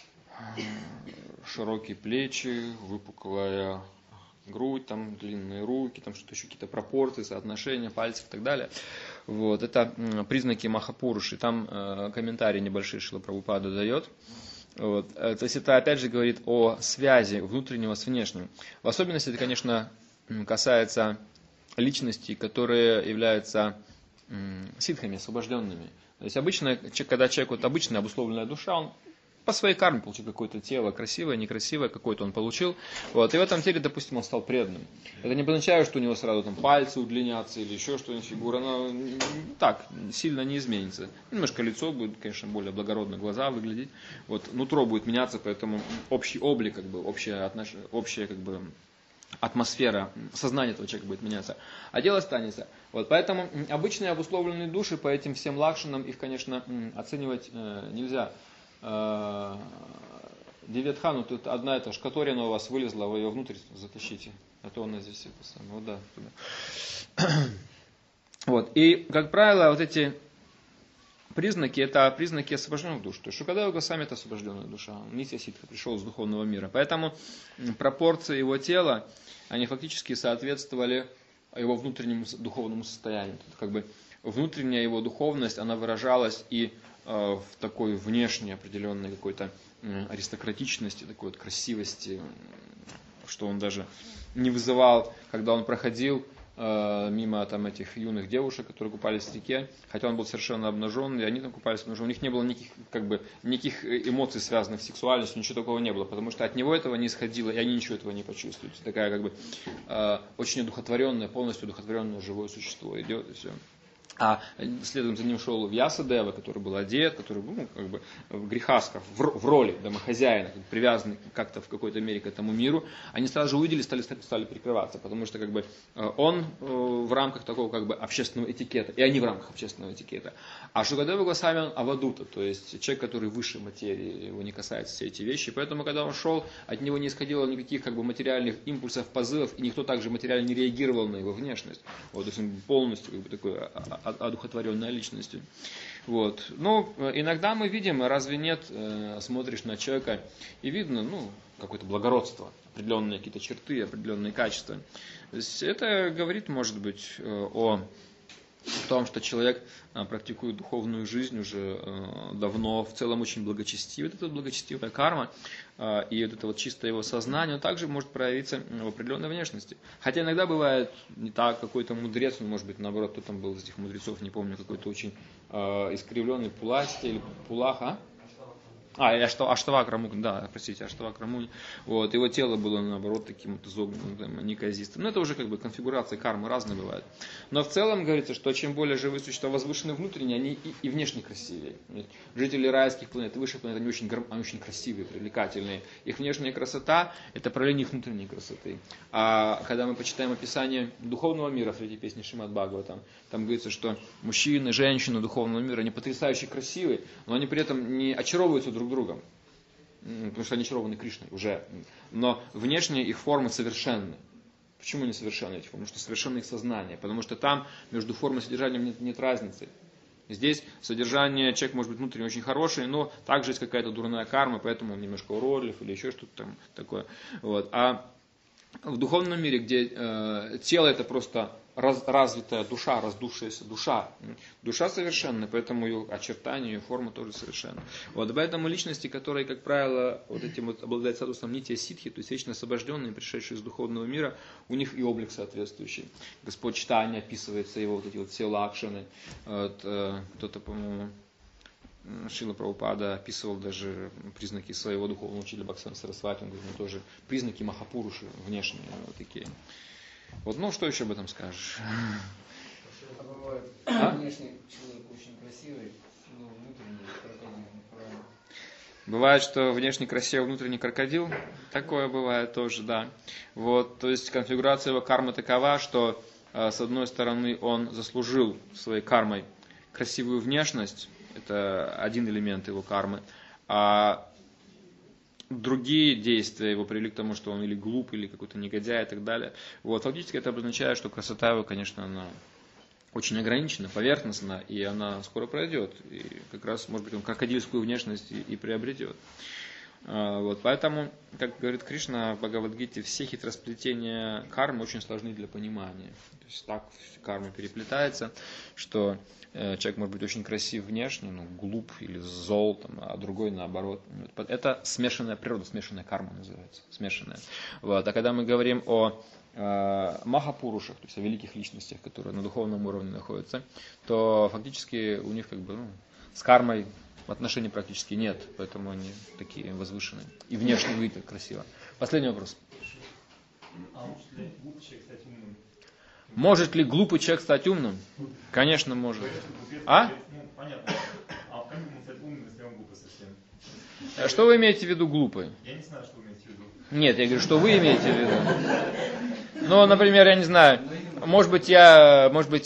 широкие плечи, выпуклая грудь, там длинные руки, там что-то еще, какие-то пропорции, соотношения пальцев и так далее. Вот. Это признаки Махапуруши. Там комментарий небольшой Шрила Прабхупада дает. Вот. То есть это опять же говорит о связи внутреннего с внешним. В особенности это, конечно, касается личностей, которые являются ситхами, освобожденными. То есть обычно, когда человек, вот обычная обусловленная душа, он по своей карме получил какое-то тело, красивое, некрасивое, какое-то он получил. Вот. И в этом теле, допустим, он стал преданным. Это не означает, что у него сразу там пальцы удлинятся или еще что-нибудь, фигура, она так, сильно не изменится. Немножко лицо будет, конечно, более благородно, глаза выглядеть. Вот. Нутро будет меняться, поэтому общий облик, как бы, общая как бы, атмосфера, сознание этого человека будет меняться. А дело останется. Вот. Поэтому обычные обусловленные души по этим всем лакшанам, их, конечно, оценивать нельзя. Диветхану, тут одна эта шкаторина у вас вылезла, вы ее внутрь затащите. А то она здесь это самое. Вот, да, туда. Вот. И, как правило, вот эти признаки, это признаки освобожденных душ. То есть Шукадева Госвами — это освобожденная душа. Он Нитья Ситха, пришел из духовного мира. Поэтому пропорции его тела, они фактически соответствовали его внутреннему духовному состоянию. Тут как бы внутренняя его духовность, она выражалась и в такой внешней определенной какой-то аристократичности, такой вот красивости, что он даже не вызывал, когда он проходил мимо там этих юных девушек, которые купались в реке, хотя он был совершенно обнаженный, и они там купались обнаженные, у них не было никаких эмоций, связанных с сексуальностью, ничего такого не было, потому что от него этого не исходило, и они ничего этого не почувствуют. Такая как бы очень одухотворенное, полностью одухотворенное живое существо идет, и все. А следом за ним шел Вьясадева, который был одет, который был как бы в грехасках, в роли домохозяина, привязанный как-то в какой-то мере к этому миру. Они сразу же увидели, стали прикрываться, потому что как бы он в рамках такого как бы общественного этикета, и они в рамках общественного этикета. А Шукадева Госвами он авадута, то есть человек, который выше материи, его не касаются все эти вещи. Поэтому, когда он шел, от него не исходило никаких как бы материальных импульсов, позывов, и никто также материально не реагировал на его внешность. Вот, то есть он полностью как бы такой одухотворенной личностью. Вот. Ну, иногда мы видим, разве нет, смотришь на человека и видно, ну, какое-то благородство, определенные какие-то черты, определенные качества. То есть это говорит, может быть, о том, что человек практикует духовную жизнь уже давно, в целом очень благочестивый. Это благочестивая карма и вот это вот чистое его сознание также может проявиться в определенной внешности. Хотя иногда бывает не так, какой-то мудрец, он может быть наоборот, кто там был из этих мудрецов, не помню, какой-то очень искривленный Пуласти или Пулаха. Аштавак Рамуни, да, простите, Аштавак Рамуни. Вот, его тело было, наоборот, таким вот изогнутым, неказистым. Но это уже как бы конфигурация кармы разные бывают. Но в целом говорится, что чем более живые существа возвышены внутренне, они и внешне красивее. Жители райских планет и высших планет, они очень красивые, привлекательные. Их внешняя красота – это проявление их внутренней красоты. А когда мы почитаем описание духовного мира в третьей песне Шримад Бхагаватам, там говорится, что мужчины, женщины духовного мира, они потрясающе красивые, но они при этом не очаровываются друг другом, потому что они очарованы Кришной уже. Но внешне их формы совершенны. Почему не совершенны эти формы? Потому что совершенно их сознание. Потому что там между формой и содержанием нет разницы. Здесь содержание, человек может быть внутренне очень хороший, но также есть какая-то дурная карма, поэтому он немножко уродлив или еще что-то там такое. Вот. А в духовном мире, где тело это просто развитая душа, раздувшаяся душа. Душа совершенна, поэтому ее очертания, ее форма тоже совершенна. Вот, поэтому личности, которые, как правило, вот этим вот обладают статусом нитья ситхи, то есть вечно освобожденные, пришедшие из духовного мира, у них и облик соответствующий. Господь Чайтанья описывается его вот эти вот все лакшаны. Вот, кто-то, по-моему, Шрила Прабхупада описывал даже признаки своего духовного учителя Бхактисиданта Сарасвати, он говорит, ну, тоже признаки Махапуруши внешние вот такие. Вот, ну, что еще об этом скажешь? А бывает, внешне человек очень красивый, но внутренний крокодил, правильно? Бывает, что внешне красивый, внутренний крокодил. Такое бывает тоже, да. Вот, то есть конфигурация его кармы такова, что с одной стороны он заслужил своей кармой красивую внешность, это один элемент его кармы, а другие действия его привели к тому, что он или глуп, или какой-то негодяй и так далее. Вот, фактически это обозначает, что красота его, конечно, она очень ограничена, поверхностна, и она скоро пройдет. И как раз, может быть, он крокодильскую внешность и приобретет. Вот, поэтому, как говорит Кришна в Бхагавад-гите, все хитросплетения кармы очень сложны для понимания. То есть так карма переплетается, что человек может быть очень красив внешне, ну, глуп или зол, там, а другой наоборот. Это смешанная природа, смешанная карма называется. Смешанная. Вот. А когда мы говорим о махапурушах, то есть о великих личностях, которые на духовном уровне находятся, то фактически у них как бы, ну, с кармой отношений практически нет, поэтому они такие возвышенные. И внешне выглядят красиво. Последний вопрос. Может ли глупый человек стать умным? Конечно, может. А? Понятно. А как ему стать умным, если он глупый совсем? Что вы имеете в виду глупый? Я не знаю, что вы имеете в виду. Нет, я говорю, что вы имеете в виду. Ну, например, я не знаю, может быть, я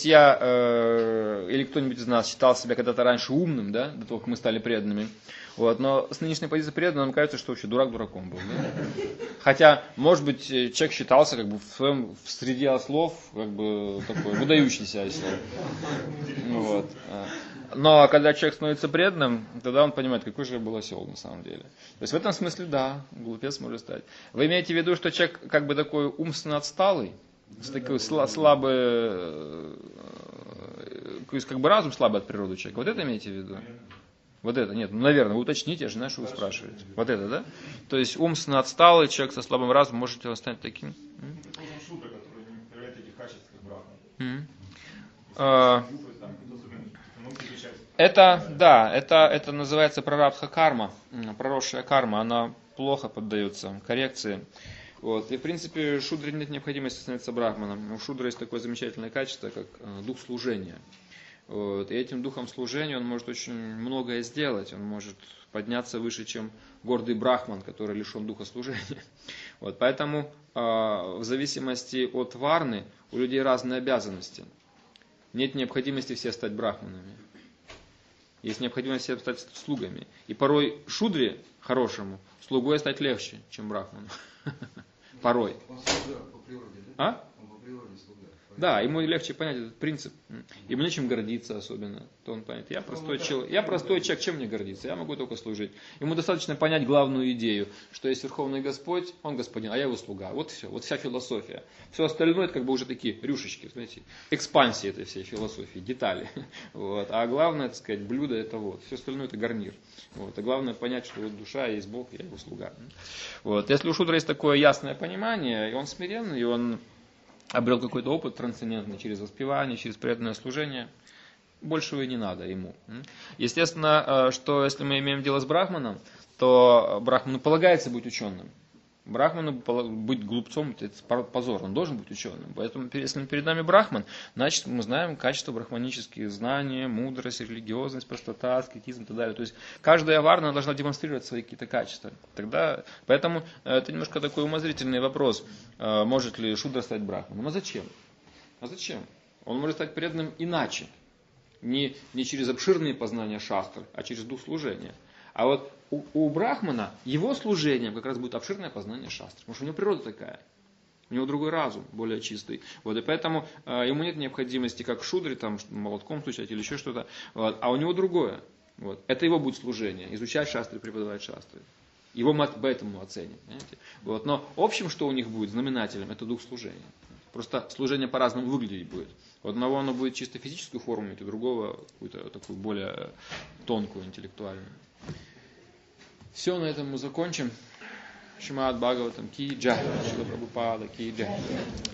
или кто-нибудь из нас считал себя когда-то раньше умным, да, до того, как мы стали преданными. Вот, но с нынешней позиции преданного нам кажется, что вообще дурак дураком был. Да? Хотя, может быть, человек считался как бы в среде ослов, как бы такой выдающийся осел. Вот. Но когда человек становится преданным, тогда он понимает, какой же я был осел на самом деле. То есть в этом смысле, да, глупец может стать. Вы имеете в виду, что человек как бы такой умственно отсталый, такой слабый, то есть как бы разум слабый от природы человека. Вот это имеете в виду? Вот это, нет, ну, наверное, вы уточните, я же знаю, что вы спрашиваете. Вот это, да? То есть умственно отсталый человек со слабым разумом, можете он стать таким? Шудра, который не проявляет этих качеств, как брахма. Это называется прарабдха карма, проросшая карма, она плохо поддается коррекции. Вот. И в принципе шудре нет необходимости становиться брахманом. У шудры есть такое замечательное качество, как дух служения. Вот. И этим духом служения он может очень многое сделать. Он может подняться выше, чем гордый брахман, который лишен духа служения. Вот. Поэтому в зависимости от варны у людей разные обязанности. Нет необходимости все стать брахманами. Есть необходимость все стать слугами. И порой шудре хорошему слугой стать легче, чем брахману. Порой. Он слуга по природе, да? А? Он по природе слуга. Да, ему легче понять этот принцип. Ему нечем гордиться особенно. То он понятит, я простой человек, чем мне гордиться? Я могу только служить. Ему достаточно понять главную идею, что есть Верховный Господь, он господин, а я его слуга. Вот все, вот вся философия. Все остальное это как бы уже такие рюшечки, знаете, экспансии этой всей философии, детали. Вот. А главное, так сказать, блюдо это вот. Все остальное это гарнир. Вот. А главное понять, что вот душа есть Бог, я его слуга. Вот. Если у Шудра есть такое ясное понимание, и он смиренный, и он обрел какой-то опыт трансцендентный через воспевание, через преданное служение, большего и не надо ему. Естественно, что если мы имеем дело с брахманом, то брахману полагается быть ученым. Брахману быть глупцом – это позор, он должен быть ученым. Поэтому, если перед нами брахман, значит, мы знаем качество брахманических знаний, мудрость, религиозность, простота, аскетизм и так далее. То есть, каждая варна должна демонстрировать свои какие-то качества. Поэтому это немножко такой умозрительный вопрос, может ли шудра стать брахманом. А зачем? Он может стать преданным иначе. Не через обширные познания шастры, а через дух служения. А вот у брахмана его служением как раз будет обширное познание шастры. Потому что у него природа такая. У него другой разум, более чистый. Вот, и поэтому ему нет необходимости, как в шудре, там, молотком стучать или еще что-то. Вот, а у него другое. Вот, это его будет служение. Изучать шастры, преподавать шастры. Его мы поэтому оценим. Вот, но общим, что у них будет, знаменателем, это дух служения. Просто служение по-разному выглядеть будет. У одного оно будет чисто физическую форму иметь, у другого какую-то такую более тонкую, интеллектуальную. Все, на этом мы закончим. Шримад Бхагаватам ки джай, Шрила Прабхупада ки джай.